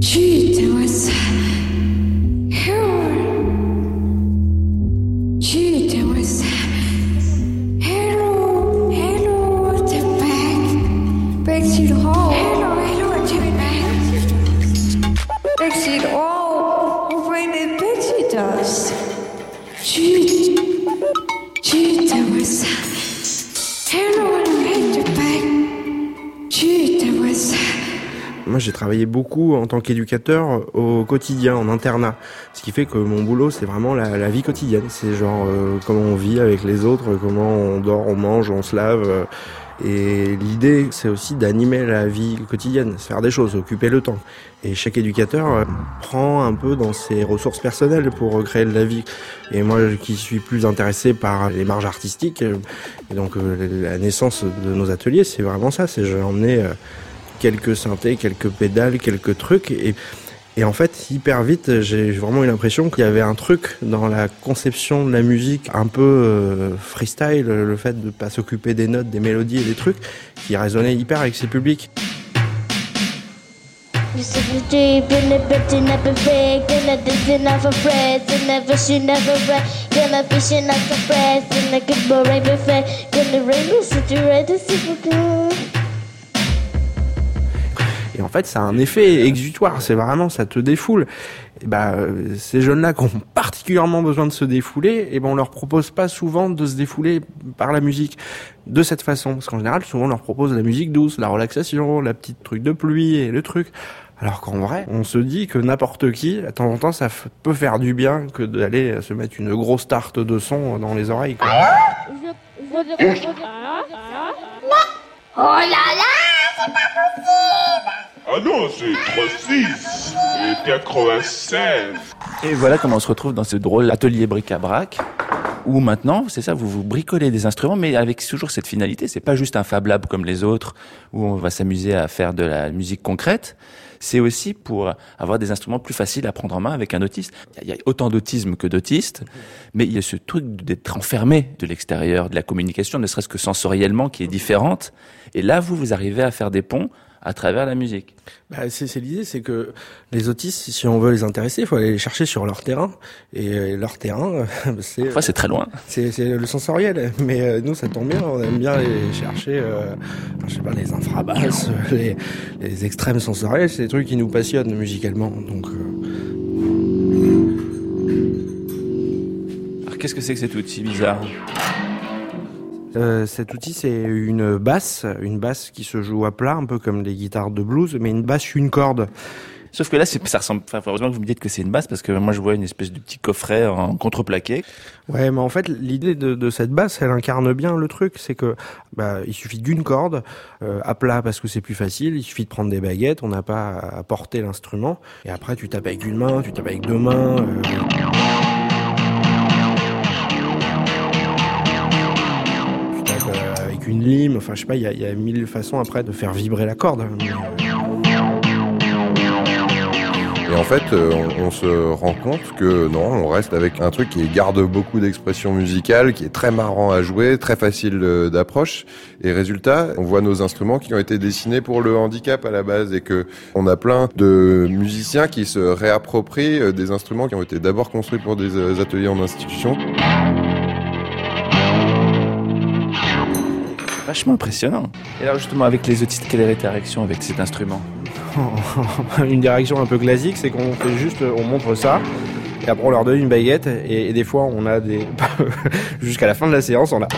Moi, j'ai travaillé beaucoup en tant qu'éducateur au quotidien, en internat. Ce qui fait que mon boulot, c'est vraiment la vie quotidienne. C'est genre comment on vit avec les autres, comment on dort, on mange, on se lave. Et l'idée, c'est aussi d'animer la vie quotidienne, faire des choses, occuper le temps. Et chaque éducateur prend un peu dans ses ressources personnelles pour créer de la vie. Et moi, qui suis plus intéressé par les marges artistiques, et donc la naissance de nos ateliers, c'est vraiment ça. C'est j'ai emmené quelques synthés, quelques pédales, quelques trucs. Et en fait, hyper vite, j'ai vraiment eu l'impression qu'il y avait un truc dans la conception de la musique un peu freestyle, le fait de pas s'occuper des notes, des mélodies et des trucs, qui résonnait hyper avec ses publics. Et Et en fait, ça a un effet exutoire. C'est vraiment, ça te défoule. Et ces jeunes-là qui ont particulièrement besoin de se défouler, et on leur propose pas souvent de se défouler par la musique de cette façon. Parce qu'en général, souvent, on leur propose la musique douce, la relaxation, la petite truc de pluie et le truc. Alors qu'en vrai, on se dit que n'importe qui, de temps en temps, ça peut faire du bien que d'aller se mettre une grosse tarte de son dans les oreilles, quoi. Oh là là, c'est pas possible! Ah non, c'est 3-6 et 96. Et voilà comment on se retrouve dans ce drôle atelier bric-à-brac, où maintenant, c'est ça, vous bricolez des instruments, mais avec toujours cette finalité. C'est pas juste un Fab Lab comme les autres, où on va s'amuser à faire de la musique concrète. C'est aussi pour avoir des instruments plus faciles à prendre en main avec un autiste. Il y a autant d'autisme que d'autistes, mais il y a ce truc d'être enfermé de l'extérieur, de la communication, ne serait-ce que sensoriellement, qui est différente. Et là, vous arrivez à faire des ponts à travers la musique. C'est l'idée, c'est que les autistes, si on veut les intéresser, il faut aller les chercher sur leur terrain. Et leur terrain, c'est... Parfois, c'est très loin. C'est le sensoriel. Mais nous, ça tombe bien, on aime bien aller chercher, les infrabasses, les extrêmes sensoriels, c'est des trucs qui nous passionnent musicalement. Donc... Alors, qu'est-ce que c'est que cet outil bizarre ? Cet outil, c'est une basse qui se joue à plat, un peu comme les guitares de blues, mais une basse une corde. Sauf que là, ça ressemble. Heureusement que vous me dites que c'est une basse, parce que moi, je vois une espèce de petit coffret en contreplaqué. Ouais, mais en fait, l'idée de cette basse, elle incarne bien le truc. C'est que il suffit d'une corde à plat parce que c'est plus facile. Il suffit de prendre des baguettes. On n'a pas à porter l'instrument. Et après, tu tapes avec une main, tu tapes avec deux mains. Une lime, enfin je sais pas, il y a 1000 façons après de faire vibrer la corde. Et en fait, on se rend compte que non, on reste avec un truc qui garde beaucoup d'expression musicale, qui est très marrant à jouer, très facile d'approche. Et résultat, on voit nos instruments qui ont été dessinés pour le handicap à la base et que on a plein de musiciens qui se réapproprient des instruments qui ont été d'abord construits pour des ateliers en institution. Vachement impressionnant. Et alors justement, avec les autistes, quelle est ta réaction avec cet instrument ? Une des réactions un peu classique, c'est qu'on fait juste, on montre ça, et après on leur donne une baguette, et des fois on a des... Jusqu'à la fin de la séance, on a...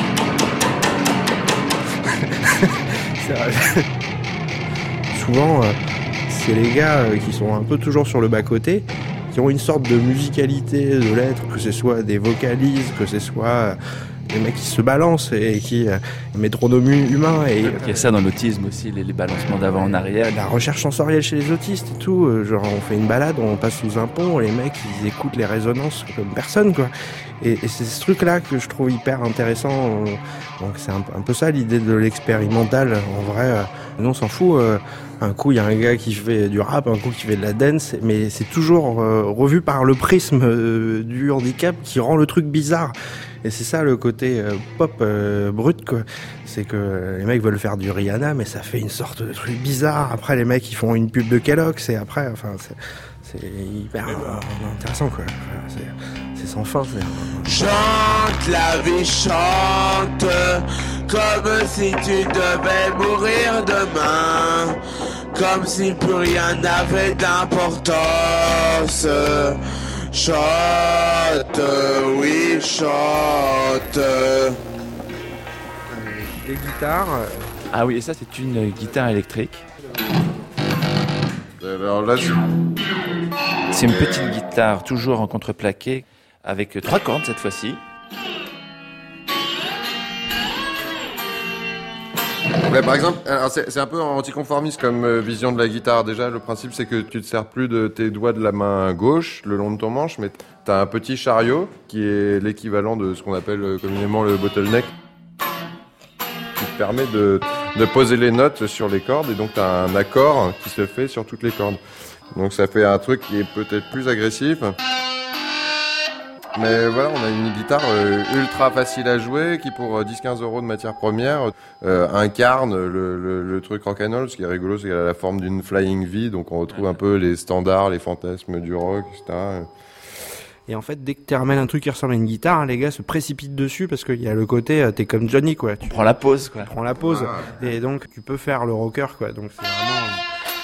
Souvent, c'est les gars qui sont un peu toujours sur le bas-côté, qui ont une sorte de musicalité de lettres, que ce soit des vocalises, que ce soit... des mecs qui se balancent et qui métronome humain. Et il y a ça dans l'autisme aussi, les balancements d'avant en arrière. La recherche sensorielle chez les autistes et tout. Genre on fait une balade, on passe sous un pont, les mecs ils écoutent les résonances comme personne quoi. Et c'est ce truc-là que je trouve hyper intéressant. Donc c'est un peu ça l'idée de l'expérimental. En vrai, nous on s'en fout. Un coup il y a un gars qui fait du rap, un coup qui fait de la dance, mais c'est toujours revu par le prisme du handicap qui rend le truc bizarre. Et c'est ça le côté pop brut quoi. C'est que les mecs veulent faire du Rihanna, mais ça fait une sorte de truc bizarre. Après les mecs ils font une pub de Kellogg's et après, enfin c'est hyper intéressant quoi. C'est sans fin. Chante la vie, chante comme si tu devais mourir demain, comme si plus rien n'avait d'importance. Chante, oui, chante. Les guitares. Ah oui, et ça c'est une guitare électrique. Alors là, c'est une petite guitare, toujours en contreplaqué, avec 3 cordes cette fois-ci. Ouais, par exemple, c'est un peu anticonformiste comme vision de la guitare. Déjà, le principe, c'est que tu te sers plus de tes doigts de la main gauche le long de ton manche, mais t'as un petit chariot qui est l'équivalent de ce qu'on appelle communément le bottleneck, qui te permet de poser les notes sur les cordes, et donc t'as un accord qui se fait sur toutes les cordes. Donc ça fait un truc qui est peut-être plus agressif. Mais voilà, on a une guitare ultra facile à jouer qui pour 10-15 € de matière première incarne le truc rock'n'roll. Ce qui est rigolo, c'est qu'elle a la forme d'une Flying V, donc on retrouve un peu les standards, les fantasmes du rock, etc. Et en fait, dès que tu ramènes un truc qui ressemble à une guitare, les gars se précipitent dessus parce qu'il y a le côté, t'es comme Johnny, quoi. Tu prends la pause, quoi. Prends la pause. Et donc, tu peux faire le rocker, quoi. Donc, c'est vraiment...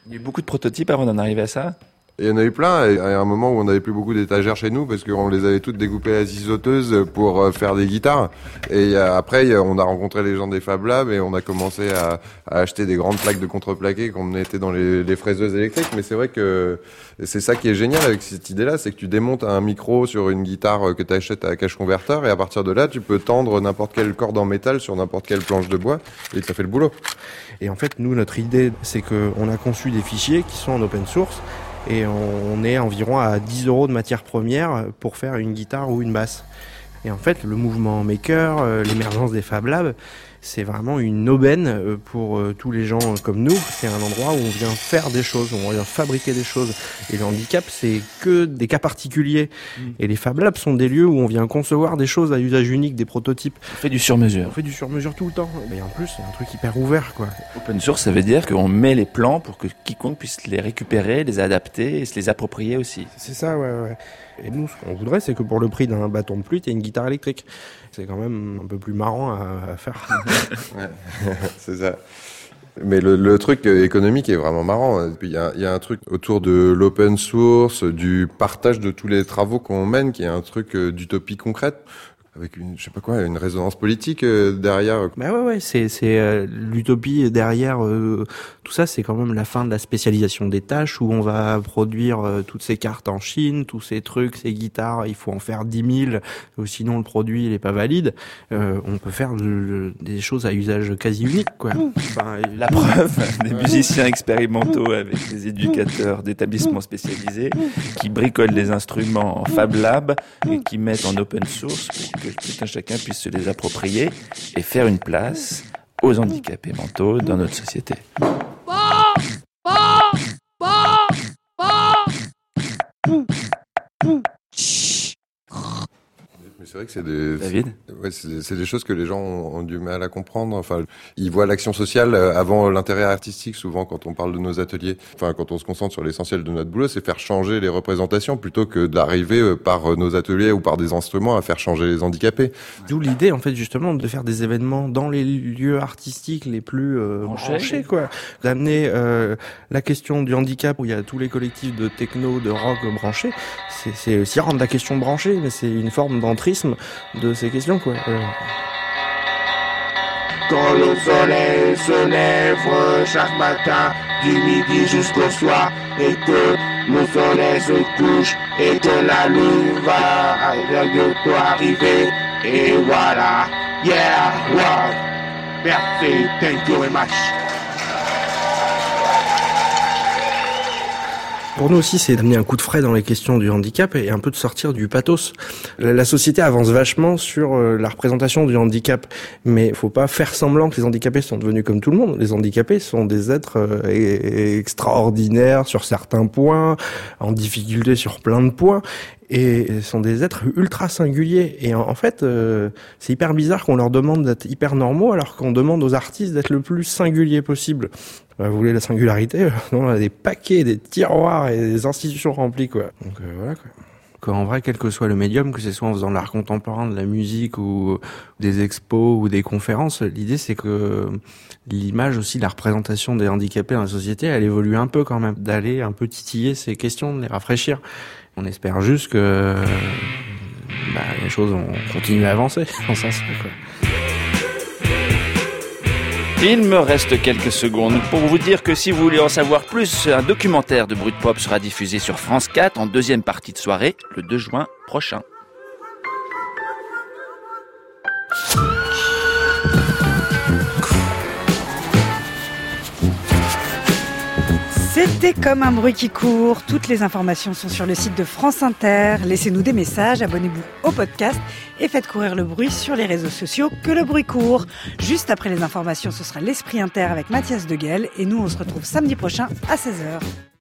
Il y a eu beaucoup de prototypes avant d'en arriver à ça. Et il y en a eu plein, et à un moment où on n'avait plus beaucoup d'étagères chez nous, parce qu'on les avait toutes découpées à la scie sauteuse pour faire des guitares. Et après, on a rencontré les gens des Fab Labs, et on a commencé à acheter des grandes plaques de contreplaqué qu'on mettait dans les fraiseuses électriques. Mais c'est vrai que c'est ça qui est génial avec cette idée-là, c'est que tu démontes un micro sur une guitare que tu achètes à cache converteur, et à partir de là, tu peux tendre n'importe quelle corde en métal sur n'importe quelle planche de bois, et ça fait le boulot. Et en fait, nous, notre idée, c'est qu'on a conçu des fichiers qui sont en open source, et on est environ à 10 € de matière première pour faire une guitare ou une basse. Et en fait, le mouvement maker, l'émergence des Fab Labs, c'est vraiment une aubaine pour tous les gens comme nous. C'est un endroit où on vient faire des choses, où on vient fabriquer des choses. Et le handicap, c'est que des cas particuliers. Et les Fab Labs sont des lieux où on vient concevoir des choses à usage unique, des prototypes. On fait du sur-mesure. On fait du sur-mesure tout le temps. Mais en plus, c'est un truc hyper ouvert, quoi. Open source, ça veut dire qu'on met les plans pour que quiconque puisse les récupérer, les adapter et se les approprier aussi. C'est ça, ouais. Et nous, ce qu'on voudrait, c'est que pour le prix d'un bâton de pluie, t'aies une guitare électrique. C'est quand même un peu plus marrant à faire. Ouais, c'est ça. Mais le truc économique est vraiment marrant. Il y a un truc autour de l'open source, du partage de tous les travaux qu'on mène, qui est un truc d'utopie concrète. Avec une résonance politique derrière. Bah ouais, c'est l'utopie derrière tout ça, c'est quand même la fin de la spécialisation des tâches où on va produire toutes ces cartes en Chine, tous ces trucs, ces guitares, il faut en faire 10 000, ou sinon le produit il est pas valide. On peut faire des choses à usage quasi unique, quoi. Enfin, la preuve, des musiciens expérimentaux avec des éducateurs d'établissements spécialisés qui bricolent des instruments en Fab Lab et qui mettent en open source pour que tout un chacun puisse se les approprier et faire une place aux handicapés mentaux dans notre société. Mais c'est vrai que c'est des... David ? Ouais, c'est des choses que les gens ont du mal à comprendre. Enfin, ils voient l'action sociale avant l'intérêt artistique, souvent, quand on parle de nos ateliers. Enfin, quand on se concentre sur l'essentiel de notre boulot, c'est faire changer les représentations plutôt que d'arriver par nos ateliers ou par des instruments à faire changer les handicapés. D'où l'idée, en fait, justement, de faire des événements dans les lieux artistiques les plus branchés, quoi. D'amener la question du handicap où il y a tous les collectifs de techno, de rock branchés. C'est aussi rendre la question branchée, mais c'est une forme d'entrisme de ces questions, quoi. Quand le soleil se lève chaque matin, du midi jusqu'au soir, et que le soleil se couche, et que la lune va bientôt arriver, et voilà, yeah, wow, merci, thank you very much. Pour nous aussi, c'est d'amener un coup de frais dans les questions du handicap et un peu de sortir du pathos. La société avance vachement sur la représentation du handicap, mais faut pas faire semblant que les handicapés sont devenus comme tout le monde. Les handicapés sont des êtres extraordinaires sur certains points, en difficulté sur plein de points, et sont des êtres ultra singuliers. Et en fait, c'est hyper bizarre qu'on leur demande d'être hyper normaux alors qu'on demande aux artistes d'être le plus singulier possible. Vous voulez la singularité ? On a des paquets, des tiroirs et des institutions remplies, quoi. Donc voilà, quoi. En vrai, quel que soit le médium, que ce soit en faisant de l'art contemporain, de la musique ou des expos ou des conférences, l'idée c'est que l'image aussi, la représentation des handicapés dans la société, elle évolue un peu quand même, d'aller un peu titiller ces questions, de les rafraîchir. On espère juste que les choses vont continuer à avancer dans ce sens, quoi. Il me reste quelques secondes pour vous dire que si vous voulez en savoir plus, un documentaire de Brut Pop sera diffusé sur France 4 en deuxième partie de soirée, le 2 juin prochain. C'était comme un bruit qui court. Toutes les informations sont sur le site de France Inter. Laissez-nous des messages, abonnez-vous au podcast et faites courir le bruit sur les réseaux sociaux que le bruit court. Juste après les informations, ce sera l'Esprit Inter avec Mathias Deguel et nous on se retrouve samedi prochain à 16h.